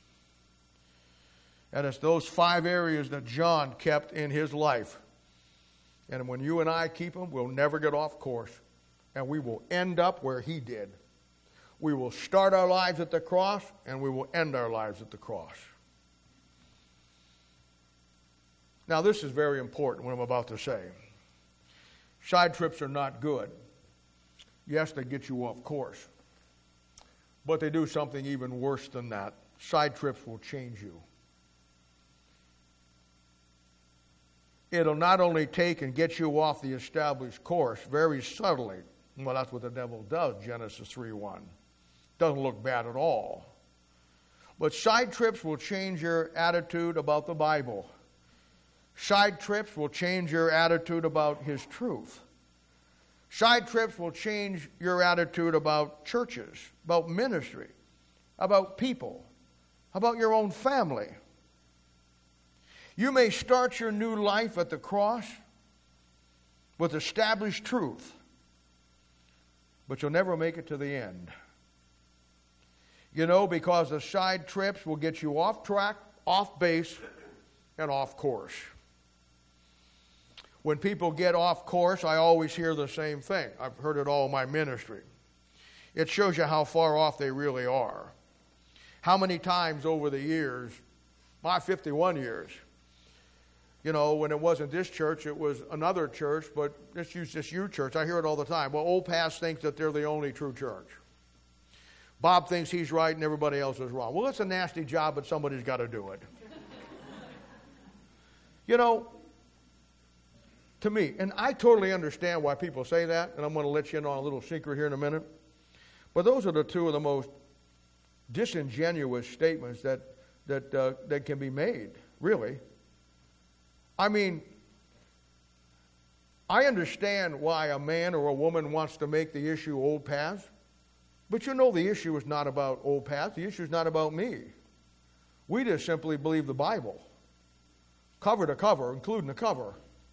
And it's those five areas that John kept in his life. And when you and I keep them, we'll never get off course. And we will end up where he did. We will start our lives at the cross, and we will end our lives at the cross. Now, this is very important, what I'm about to say. Side trips are not good. Yes, they get you off course. But they do something even worse than that. Side trips will change you. It'll not only take and get you off the established course very subtly. Well, that's what the devil does, Genesis three one. Doesn't look bad at all. But side trips will change your attitude about the Bible. Side trips will change your attitude about his truth. Side trips will change your attitude about churches, about ministry, about people, about your own family. You may start your new life at the cross with established truth, but you'll never make it to the end. You know, because the side trips will get you off track, off base, and off course. When people get off course, I always hear the same thing. I've heard it all in my ministry. It shows you how far off they really are. How many times over the years, my fifty-one years, you know, when it wasn't this church, it was another church, but let's use this U church. I hear it all the time. Well, Old Pass thinks that they're the only true church. Bob thinks he's right and everybody else is wrong. Well, it's a nasty job, but somebody's got to do it. You know, to me, and I totally understand why people say that, and I'm going to let you in on a little secret here in a minute, but those are the two of the most disingenuous statements that that uh, that can be made, really. I mean, I understand why a man or a woman wants to make the issue old paths, but you know the issue is not about old paths. The issue is not about me. We just simply believe the Bible, cover to cover, including the cover.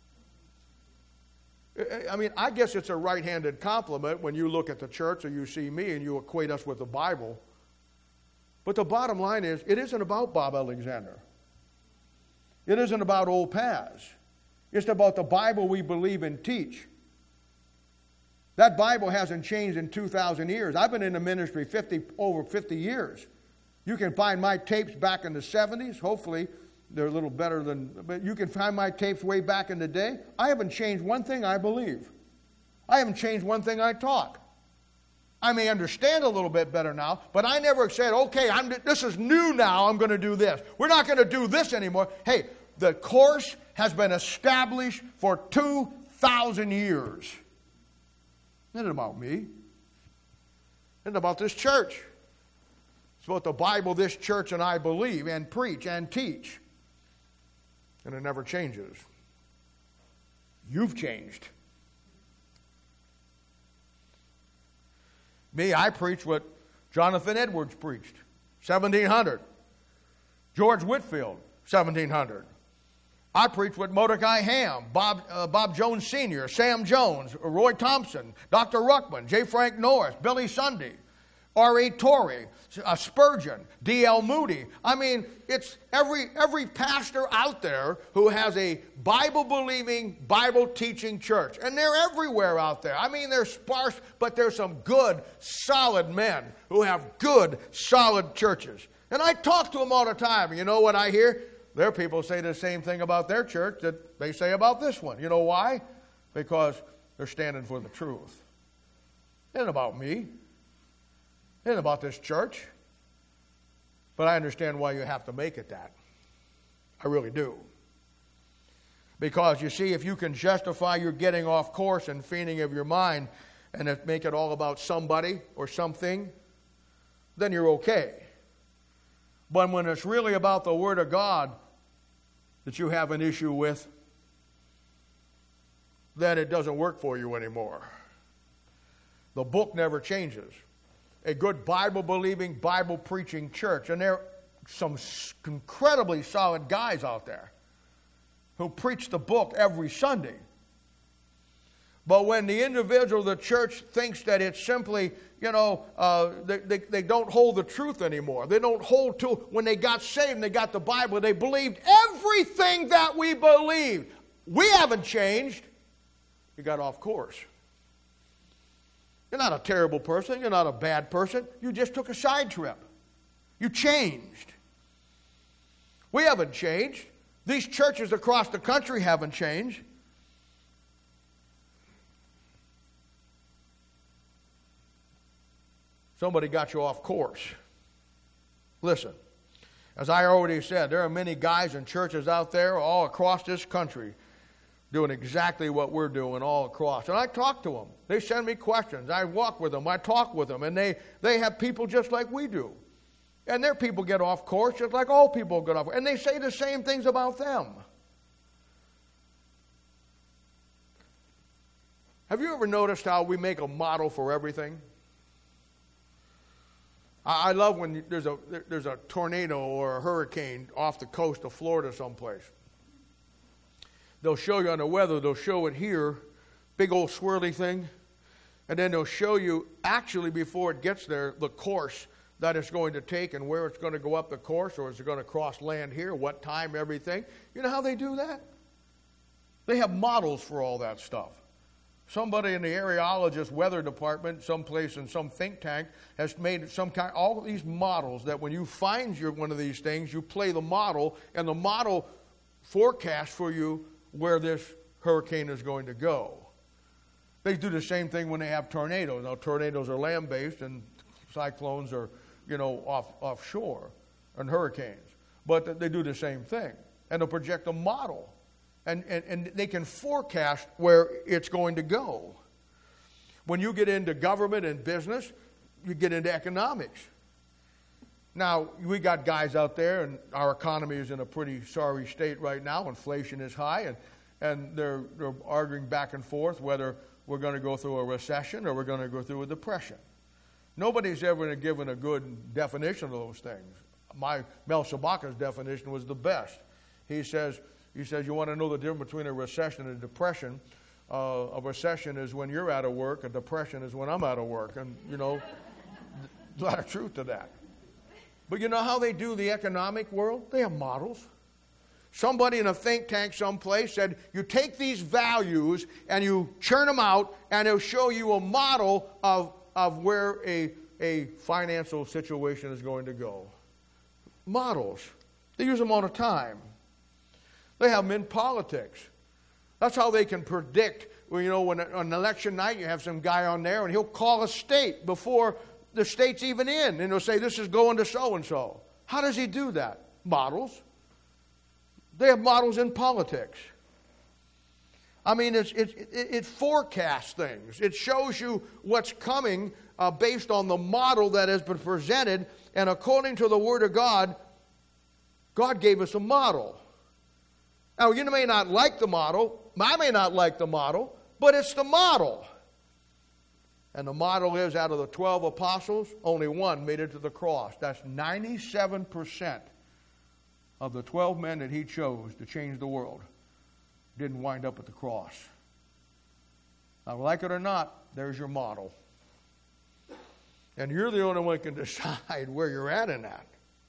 I mean, I guess it's a right-handed compliment when you look at the church or you see me and you equate us with the Bible. But the bottom line is, it isn't about Bob Alexander. It isn't about old paths. It's about the Bible we believe and teach. That Bible hasn't changed in two thousand years. I've been in the ministry fifty, over fifty years. You can find my tapes back in the seventies. Hopefully, they're a little better than, but you can find my tapes way back in the day. I haven't changed one thing I believe. I haven't changed one thing I taught. I may understand a little bit better now, but I never said, okay, I'm, this is new now, I'm going to do this. We're not going to do this anymore. Hey, the course has been established for two thousand years. It isn't about me. It isn't about this church. It's about the Bible this church and I believe and preach and teach. And it never changes. You've changed. Me, I preach what Jonathan Edwards preached, seventeen hundred. George Whitefield, seventeen hundred. I preach what Mordecai Ham, Bob, uh, Bob Jones Senior, Sam Jones, Roy Thompson, Doctor Ruckman, J. Frank Norris, Billy Sunday, R A Torrey, uh, Spurgeon, D L Moody. I mean, it's every every pastor out there who has a Bible-believing, Bible-teaching church. And they're everywhere out there. I mean, they're sparse, but there's some good, solid men who have good, solid churches. And I talk to them all the time. And you know what I hear? Their people say the same thing about their church that they say about this one. You know why? Because they're standing for the truth. It ain't about me. It ain't about this church. But I understand why you have to make it that. I really do. Because, you see, if you can justify your getting off course and feigning of your mind and make it all about somebody or something, then you're okay. But when it's really about the Word of God that you have an issue with, then it doesn't work for you anymore. The book never changes. A good Bible-believing, Bible-preaching church, and there are some incredibly solid guys out there who preach the book every Sunday. But when the individual, the church, thinks that it's simply, you know, uh, they, they, they don't hold the truth anymore. They don't hold to, when they got saved and they got the Bible, they believed everything that we believed. We haven't changed. You got off course. You're not a terrible person. You're not a bad person. You just took a side trip. You changed. We haven't changed. These churches across the country haven't changed. Somebody got you off course. Listen, as I already said, there are many guys in churches out there all across this country doing exactly what we're doing all across. And I talk to them. They send me questions. I walk with them. I talk with them. And they, they have people just like we do. And their people get off course just like all people get off. And they say the same things about them. Have you ever noticed how we make a model for everything? I, I love when there's a, there's a tornado or a hurricane off the coast of Florida someplace. They'll show you on the weather, they'll show it here, big old swirly thing, and then they'll show you actually before it gets there the course that it's going to take and where it's going to go up the course, or is it going to cross land here, what time, everything. You know how they do that? They have models for all that stuff. Somebody in the areologist weather department, someplace in some think tank, has made some kind, all of these models that when you find your, one of these things, you play the model, and the model forecasts for you where this hurricane is going to go. They do the same thing when they have tornadoes. Now, tornadoes are land-based, and cyclones are, you know, off offshore, and hurricanes. But they do the same thing. And they'll project a model. And, and, and they can forecast where it's going to go. When you get into government and business, you get into economics. Now, we got guys out there, and our economy is in a pretty sorry state right now. Inflation is high, and, and they're, they're arguing back and forth whether we're going to go through a recession or we're going to go through a depression. Nobody's ever given a good definition of those things. My Mel Sabaka's definition was the best. He says, he says, you want to know the difference between a recession and a depression? Uh, a recession is when you're out of work. A depression is when I'm out of work. And, you know, there's a lot of truth to that. But you know how they do the economic world? They have models. Somebody in a think tank someplace said, you take these values and you churn them out, and it'll show you a model of, of where a, a financial situation is going to go. Models. They use them all the time. They have them in politics. That's how they can predict. Well, you know, when on election night, you have some guy on there, and he'll call a state before the state's even in, and he'll say, this is going to so-and-so. How does he do that? Models. They have models in politics. I mean, it's, it, it, it forecasts things. It shows you what's coming uh, based on the model that has been presented, and according to the Word of God, God gave us a model. Now, you may not like the model. I may not like the model, but it's the model. And the model is, out of the twelve apostles, only one made it to the cross. That's ninety-seven percent of the twelve men that he chose to change the world didn't wind up at the cross. Now, like it or not, there's your model. And you're the only one who can decide where you're at in that.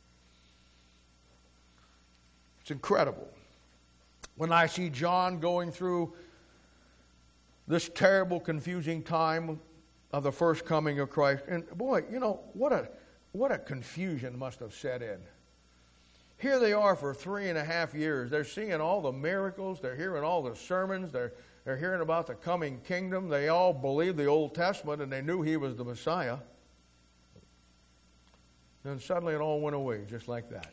It's incredible. When I see John going through this terrible, confusing time of the first coming of Christ, and boy, you know, what a what a confusion must have set in. Here they are for three and a half years. They're seeing all the miracles. They're hearing all the sermons. They're, they're hearing about the coming kingdom. They all believed the Old Testament, and they knew he was the Messiah. Then suddenly it all went away just like that.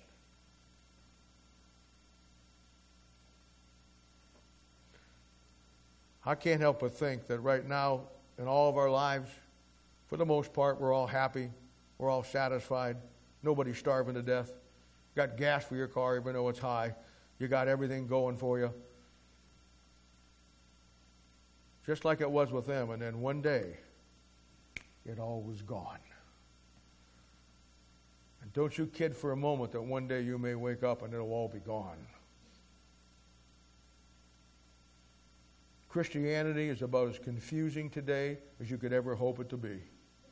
I can't help but think that right now, in all of our lives, for the most part, we're all happy. We're all satisfied. Nobody's starving to death. You got gas for your car even though it's high. You got everything going for you. Just like it was with them. And then one day, it all was gone. And don't you kid for a moment that one day you may wake up and it'll all be gone. Christianity is about as confusing today as you could ever hope it to be.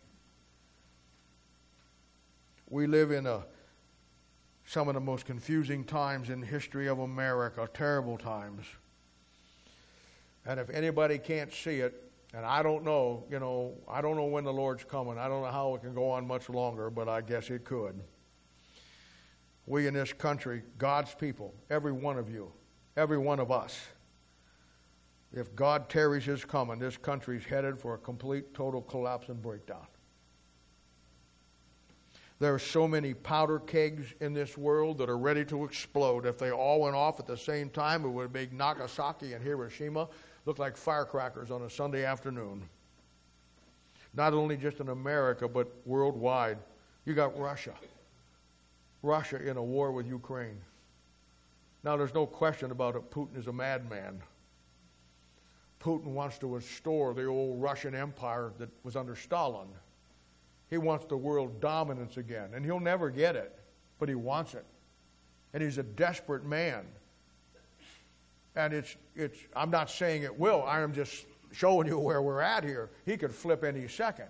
We live in a, some of the most confusing times in the history of America, terrible times. And if anybody can't see it, and I don't know, you know, I don't know when the Lord's coming. I don't know how it can go on much longer, but I guess it could. We in this country, God's people, every one of you, every one of us, if God tarries his coming, this country's headed for a complete, total collapse and breakdown. There are so many powder kegs in this world that are ready to explode. If they all went off at the same time, it would make Nagasaki and Hiroshima look like firecrackers on a Sunday afternoon. Not only just in America, but worldwide. You got Russia. Russia in a war with Ukraine. Now, there's no question about it. Putin is a madman. Putin wants to restore the old Russian Empire that was under Stalin. He wants the world dominance again, and he'll never get it, but he wants it. And he's a desperate man. And it's, it's, I'm not saying it will. I am just showing you where we're at here. He could flip any second.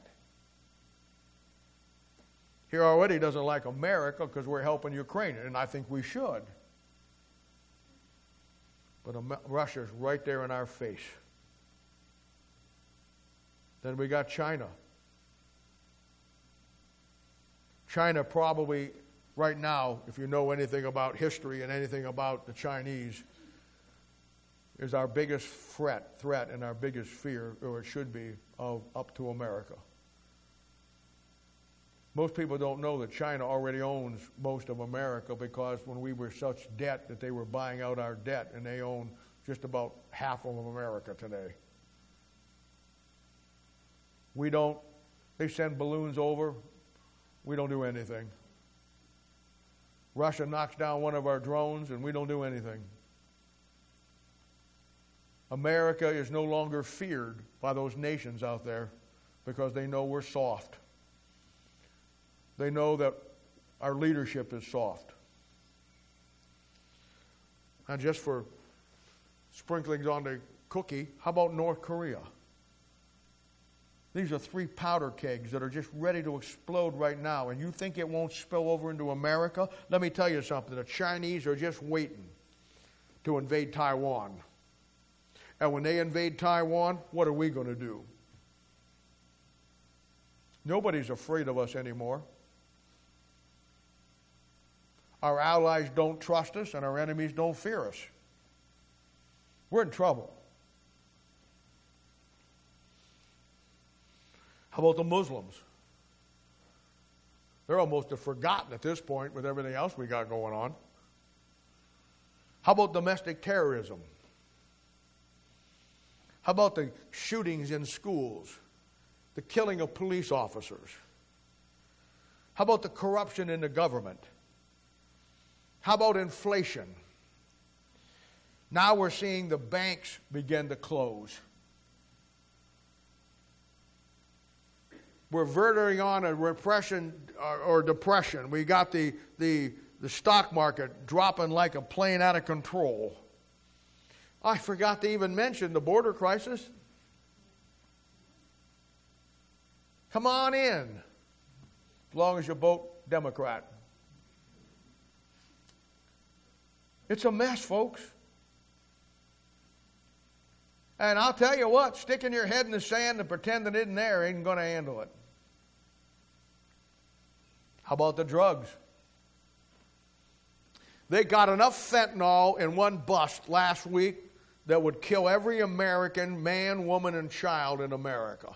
He already doesn't like America because we're helping Ukraine, and I think we should. But Russia's right there in our face. Then we got China. China probably, right now, if you know anything about history and anything about the Chinese, is our biggest threat, threat and our biggest fear, or it should be, of up to America. Most people don't know that China already owns most of America because when we were such debt that they were buying out our debt, and they own just about half of America today. We don't, they send balloons over. We don't do anything. Russia knocks down one of our drones and we don't do anything. America is no longer feared by those nations out there because they know we're soft. They know that our leadership is soft. And just for sprinklings on the cookie, how about North Korea? These are three powder kegs that are just ready to explode right now, and you think it won't spill over into America? Let me tell you something. The Chinese are just waiting to invade Taiwan. And when they invade Taiwan, what are we going to do? Nobody's afraid of us anymore. Our allies don't trust us, and our enemies don't fear us. We're in trouble. How about the Muslims? They're almost forgotten at this point with everything else we got going on. How about domestic terrorism? How about the shootings in schools? The killing of police officers? How about the corruption in the government? How about inflation? Now we're seeing the banks begin to close. We're verging on a repression or, or depression. We got the, the, the stock market dropping like a plane out of control. I forgot to even mention the border crisis. Come on in, as long as you vote Democrat. It's a mess, folks. And I'll tell you what, sticking your head in the sand and pretending it isn't there ain't going to handle it. How about the drugs? They got enough fentanyl in one bust last week that would kill every American man, woman, and child in America.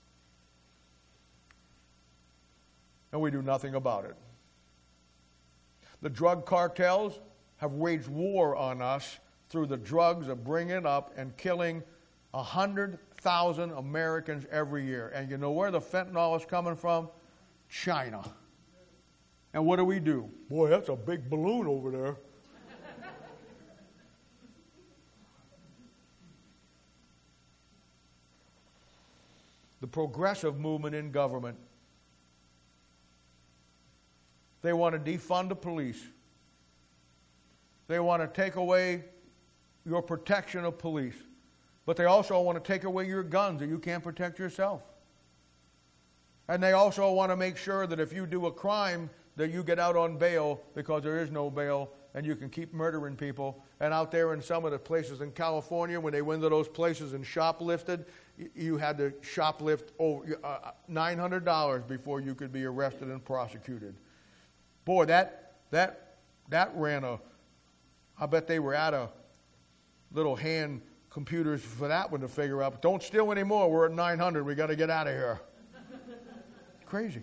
And we do nothing about it. The drug cartels have waged war on us through the drugs of bringing up and killing one hundred thousand Americans every year. And you know where the fentanyl is coming from? China. And what do we do? Boy, that's a big balloon over there. The progressive movement in government, they want to defund the police. They want to take away your protection of police. But they also want to take away your guns, that you can't protect yourself. And they also want to make sure that if you do a crime, that you get out on bail, because there is no bail, and you can keep murdering people. And out there in some of the places in California, when they went to those places and shoplifted, you had to shoplift over uh, nine hundred dollars before you could be arrested and prosecuted. Boy, that that that ran a, I bet they were out of little hand computers for that one to figure out. Don't steal anymore. We're at nine hundred. We got to get out of here. Crazy.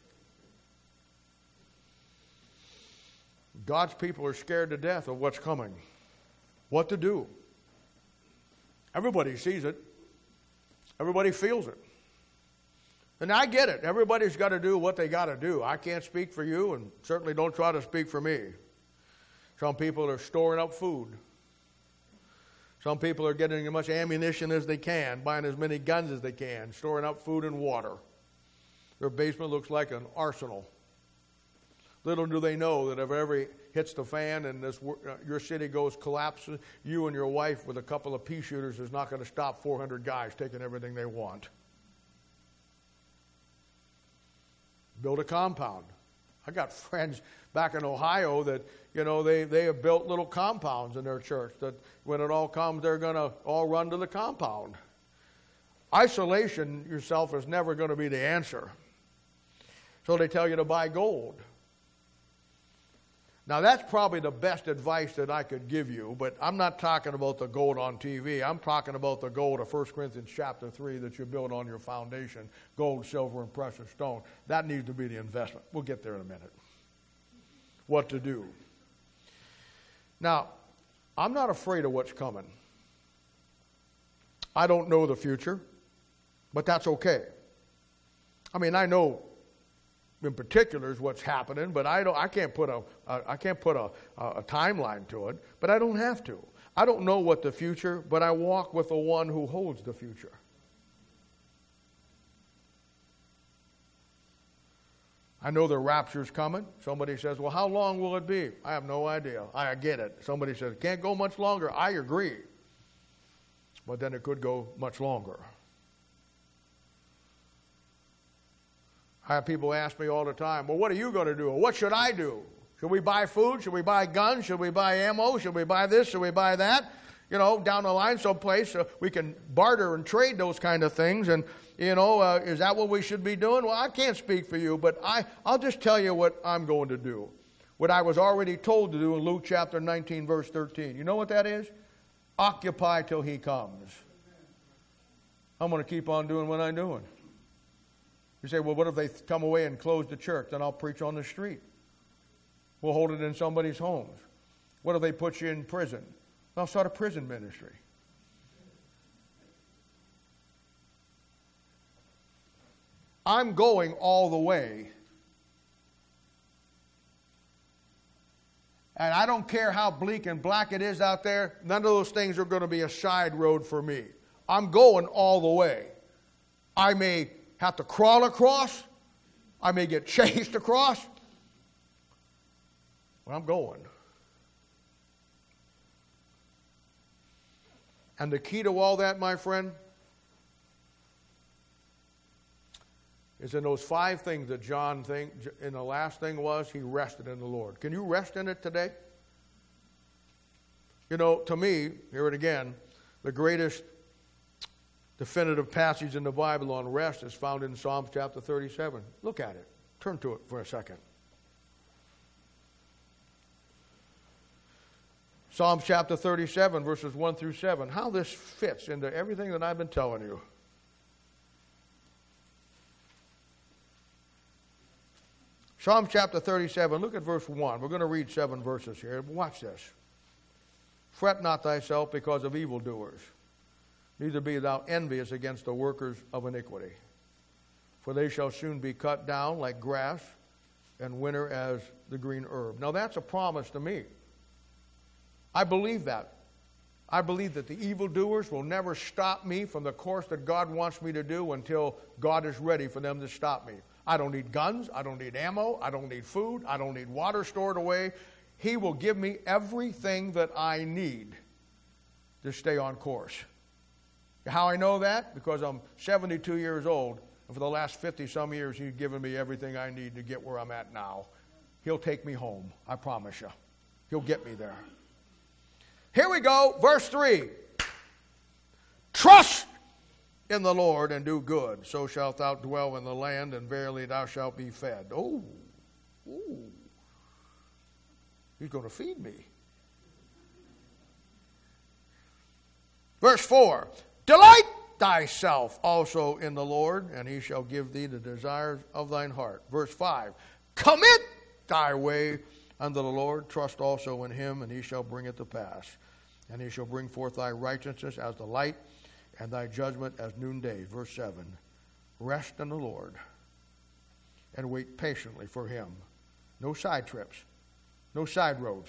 God's people are scared to death of what's coming. What to do? Everybody sees it. Everybody feels it. And I get it. Everybody's got to do what they got to do. I can't speak for you, and certainly don't try to speak for me. Some people are storing up food. Some people are getting as much ammunition as they can, buying as many guns as they can, storing up food and water. Their basement looks like an arsenal. Little do they know that if ever hits the fan and this uh, your city goes collapses, you and your wife with a couple of pea shooters is not going to stop four hundred guys taking everything they want. Build a compound. I got friends back in Ohio that, you know, they, they have built little compounds in their church that when it all comes, they're going to all run to the compound. Isolation yourself is never going to be the answer. So they tell you to buy gold. Now, that's probably the best advice that I could give you, but I'm not talking about the gold on T V. I'm talking about the gold of First Corinthians chapter three that you build on your foundation, gold, silver, and precious stone. That needs to be the investment. We'll get there in a minute. What to do. Now, I'm not afraid of what's coming. I don't know the future, but that's okay. I mean, I know in particular is what's happening, but I don't. I can't put a. a I can't put a, a, a timeline to it. But I don't have to. I don't know what the future, but I walk with the one who holds the future. I know the rapture's coming. Somebody says, "Well, how long will it be?" I have no idea. I get it. Somebody says, "Can't go much longer." I agree, but then it could go much longer. I have people ask me all the time, well, what are you going to do? Or what should I do? Should we buy food? Should we buy guns? Should we buy ammo? Should we buy this? Should we buy that? You know, down the line someplace uh, we can barter and trade those kind of things. And, you know, uh, is that what we should be doing? Well, I can't speak for you, but I, I'll just tell you what I'm going to do. What I was already told to do in Luke chapter nineteen, verse thirteen. You know what that is? Occupy till he comes. I'm going to keep on doing what I'm doing. You say, well, what if they come away and close the church? Then I'll preach on the street. We'll hold it in somebody's homes. What if they put you in prison? I'll start a prison ministry. I'm going all the way. And I don't care how bleak and black it is out there. None of those things are going to be a side road for me. I'm going all the way. I may have to crawl across. I may get chased across. But I'm going. And the key to all that, my friend, is in those five things that John think, in the last thing was, he rested in the Lord. Can you rest in it today? You know, to me, hear it again, the greatest definitive passage in the Bible on rest is found in Psalms chapter thirty-seven. Look at it. Turn to it for a second. Psalms chapter thirty-seven, verses one through seven. How this fits into everything that I've been telling you. Psalm chapter thirty-seven, look at verse one. We're going to read seven verses here. Watch this. Fret not thyself because of evildoers, neither be thou envious against the workers of iniquity. For they shall soon be cut down like grass, and winter as the green herb. Now that's a promise to me. I believe that. I believe that the evildoers will never stop me from the course that God wants me to do until God is ready for them to stop me. I don't need guns. I don't need ammo. I don't need food. I don't need water stored away. He will give me everything that I need to stay on course. How I know that? Because I'm seventy-two years old, and for the last fifty-some years, he's given me everything I need to get where I'm at now. He'll take me home, I promise you. He'll get me there. Here we go, verse three. Trust in the Lord and do good, so shalt thou dwell in the land, and verily thou shalt be fed. Oh, ooh. He's going to feed me. Verse four. Delight thyself also in the Lord, and he shall give thee the desires of thine heart. Verse five. Commit thy way unto the Lord, trust also in him, and he shall bring it to pass. And he shall bring forth thy righteousness as the light, and thy judgment as noonday. Verse seven. Rest in the Lord, and wait patiently for him. No side trips, no side roads.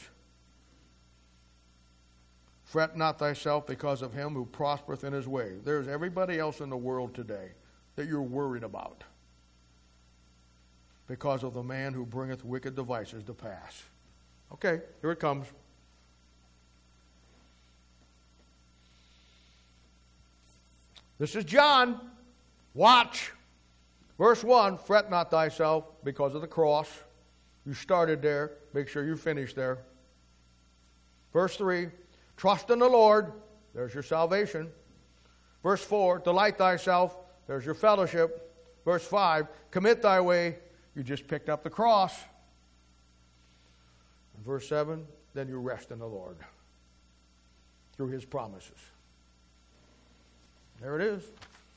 Fret not thyself because of him who prospereth in his way. There's everybody else in the world today that you're worried about because of the man who bringeth wicked devices to pass. Okay, here it comes. This is John. Watch. Verse one, fret not thyself because of the cross. You started there. Make sure you finish there. Verse three, trust in the Lord. There's your salvation. Verse four, delight thyself. There's your fellowship. Verse five, commit thy way. You just picked up the cross. And verse seven, then you rest in the Lord through his promises. There it is.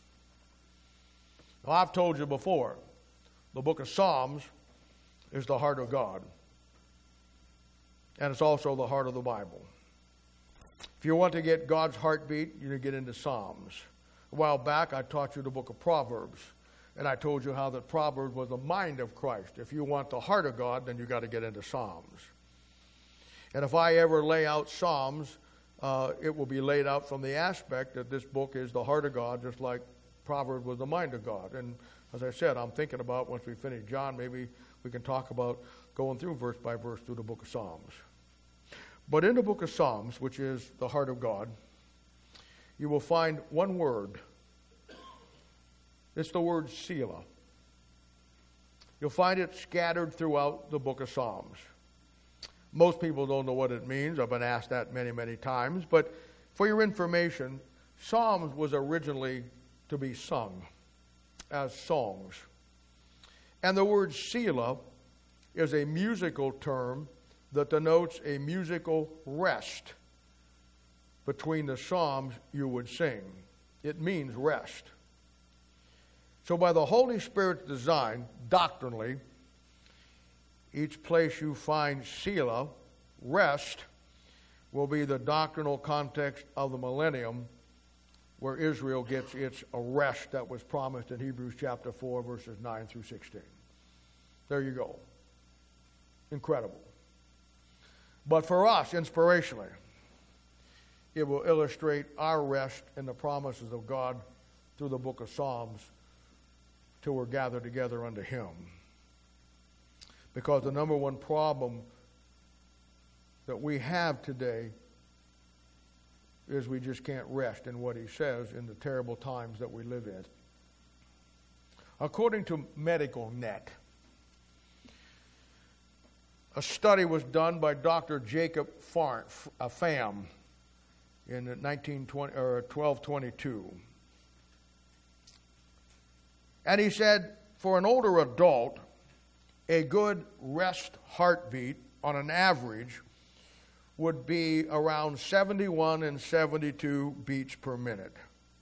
Now, I've told you before, the book of Psalms is the heart of God. And it's also the heart of the Bible. If you want to get God's heartbeat, you need to get into Psalms. A while back, I taught you the book of Proverbs, and I told you how that Proverbs was the mind of Christ. If you want the heart of God, then you got to get into Psalms. And if I ever lay out Psalms, uh, it will be laid out from the aspect that this book is the heart of God, just like Proverbs was the mind of God. And as I said, I'm thinking about once we finish John, maybe we can talk about going through verse by verse through the book of Psalms. But in the book of Psalms, which is the heart of God, you will find one word. It's the word Selah. You'll find it scattered throughout the book of Psalms. Most people don't know what it means. I've been asked that many, many times. But for your information, Psalms was originally to be sung as songs. And the word Selah is a musical term that denotes a musical rest between the psalms you would sing. It means rest. So by the Holy Spirit's design, doctrinally, each place you find Selah, rest, will be the doctrinal context of the millennium where Israel gets its rest that was promised in Hebrews chapter four, verses nine through sixteen. There you go. Incredible. But for us, inspirationally, it will illustrate our rest in the promises of God through the book of Psalms till we're gathered together unto Him. Because the number one problem that we have today is we just can't rest in what He says in the terrible times that we live in. According to Medical Net, a study was done by Doctor Jacob Pham in nineteen twenty or twelve twenty-two. And he said, for an older adult, a good rest heartbeat on an average would be around seventy-one and seventy-two beats per minute.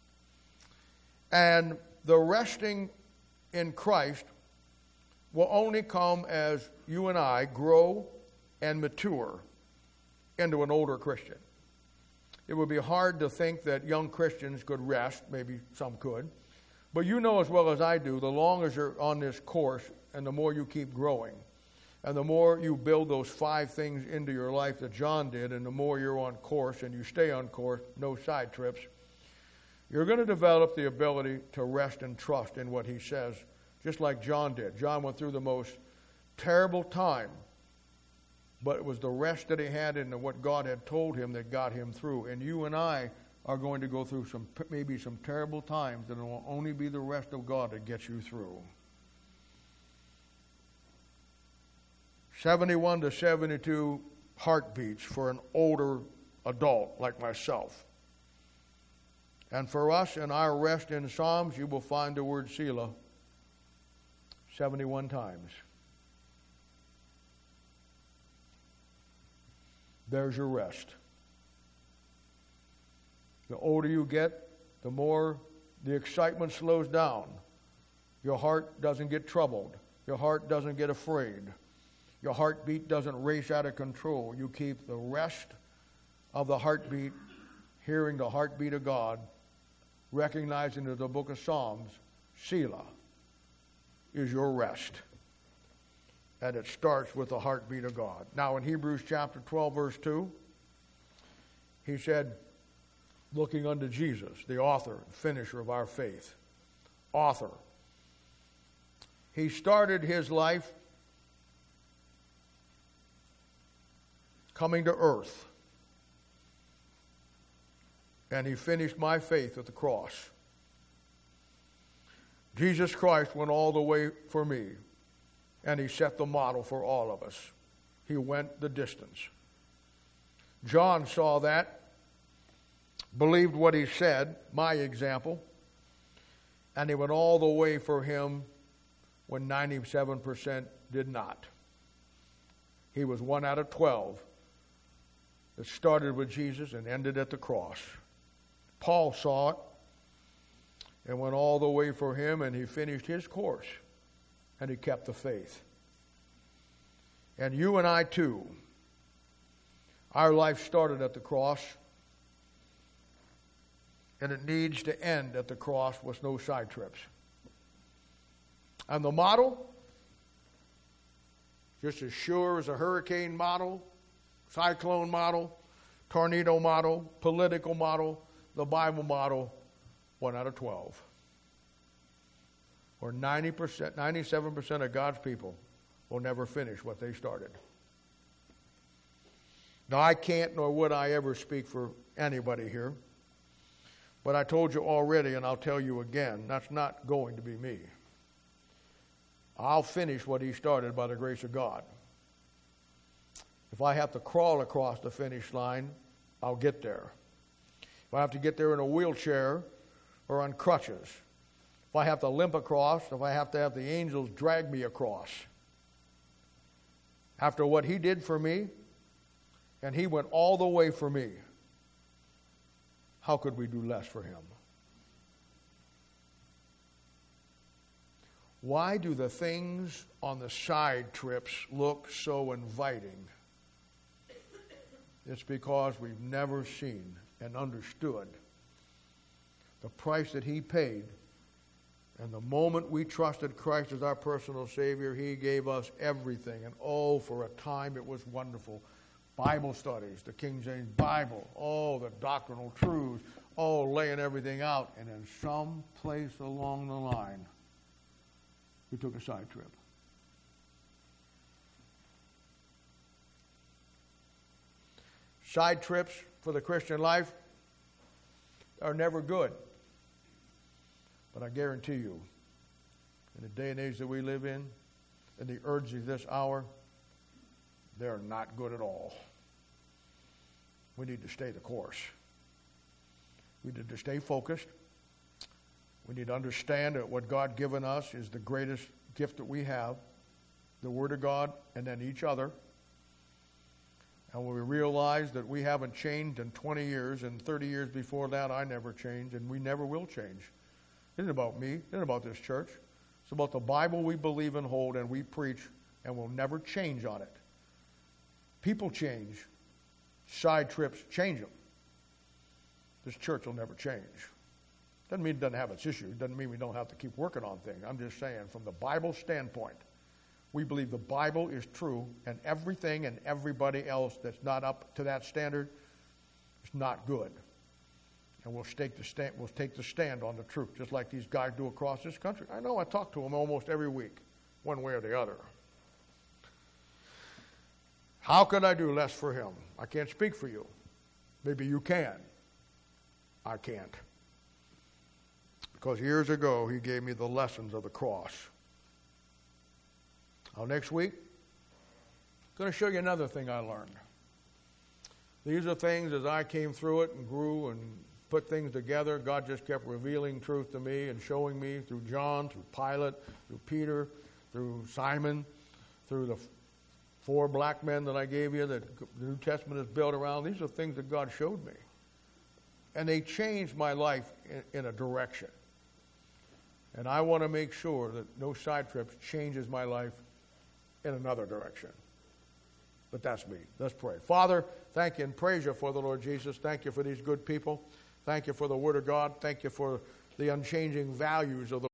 And the resting in Christ will only come as you and I grow and mature into an older Christian. It would be hard to think that young Christians could rest. Maybe some could. But you know as well as I do, the longer you're on this course and the more you keep growing, and the more you build those five things into your life that John did, and the more you're on course and you stay on course, no side trips, you're going to develop the ability to rest and trust in what He says, just like John did. John went through the most terrible time, but it was the rest that he had in what God had told him that got him through. And you and I are going to go through some maybe some terrible times, and it will only be the rest of God that gets you through. seventy-one to seventy-two heartbeats for an older adult like myself. And for us in our rest in Psalms, you will find the word Selah seventy-one times. There's your rest. The older you get, the more the excitement slows down. Your heart doesn't get troubled. Your heart doesn't get afraid. Your heartbeat doesn't race out of control. You keep the rest of the heartbeat, hearing the heartbeat of God, recognizing that the book of Psalms, Selah, is your rest. And it starts with the heartbeat of God. Now in Hebrews chapter twelve, verse two, he said, looking unto Jesus, the author and finisher of our faith. Author. He started his life coming to earth. And he finished my faith at the cross. Jesus Christ went all the way for me. And he set the model for all of us. He went the distance. John saw that, believed what he said, my example, and he went all the way for him when ninety-seven percent did not. He was one out of twelve that started with Jesus and ended at the cross. Paul saw it and went all the way for him, and he finished his course, and he kept the faith. And you and I too, our life started at the cross, and it needs to end at the cross with no side trips. And the model, just as sure as a hurricane model, cyclone model, tornado model, political model, the Bible model, one out of twelve. Or ninety percent, ninety-seven percent of God's people will never finish what they started. Now, I can't nor would I ever speak for anybody here, but I told you already, and I'll tell you again, that's not going to be me. I'll finish what he started by the grace of God. If I have to crawl across the finish line, I'll get there. If I have to get there in a wheelchair or on crutches, if I have to limp across, if I have to have the angels drag me across. After what he did for me, and he went all the way for me, how could we do less for him? Why do the things on the side trips look so inviting? It's because we've never seen and understood the price that he paid. And the moment we trusted Christ as our personal Savior, he gave us everything. And oh, for a time it was wonderful. Bible studies, the King James Bible, oh, the doctrinal truths, oh, laying everything out. And in some place along the line, we took a side trip. Side trips for the Christian life are never good. But I guarantee you, in the day and age that we live in, in the urge of this hour, they're not good at all. We need to stay the course. We need to stay focused. We need to understand that what God given us is the greatest gift that we have, the Word of God, and then each other. And when we realize that we haven't changed in twenty years, and thirty years before that I never changed, and we never will change. It isn't about me. It isn't about this church. It's about the Bible we believe and hold and we preach, and we'll never change on it. People change. Side trips change them. This church will never change. Doesn't mean it doesn't have its issues. Doesn't mean we don't have to keep working on things. I'm just saying, from the Bible standpoint, we believe the Bible is true, and everything and everybody else that's not up to that standard is not good. And we'll take the stand, we'll take the stand on the truth, just like these guys do across this country. I know I talk to them almost every week, one way or the other. How could I do less for him? I can't speak for you. Maybe you can. I can't. Because years ago, he gave me the lessons of the cross. Now, next week, I'm going to show you another thing I learned. These are things as I came through it and grew and put things together. God just kept revealing truth to me and showing me through John, through Pilate, through Peter, through Simon, through the four black men that I gave you that the New Testament is built around. These are things that God showed me. And they changed my life in, in a direction. And I want to make sure that no side trips changes my life in another direction. But that's me. Let's pray. Father, thank you and praise you for the Lord Jesus. Thank you for these good people. Thank you for the Word of God. Thank you for the unchanging values of the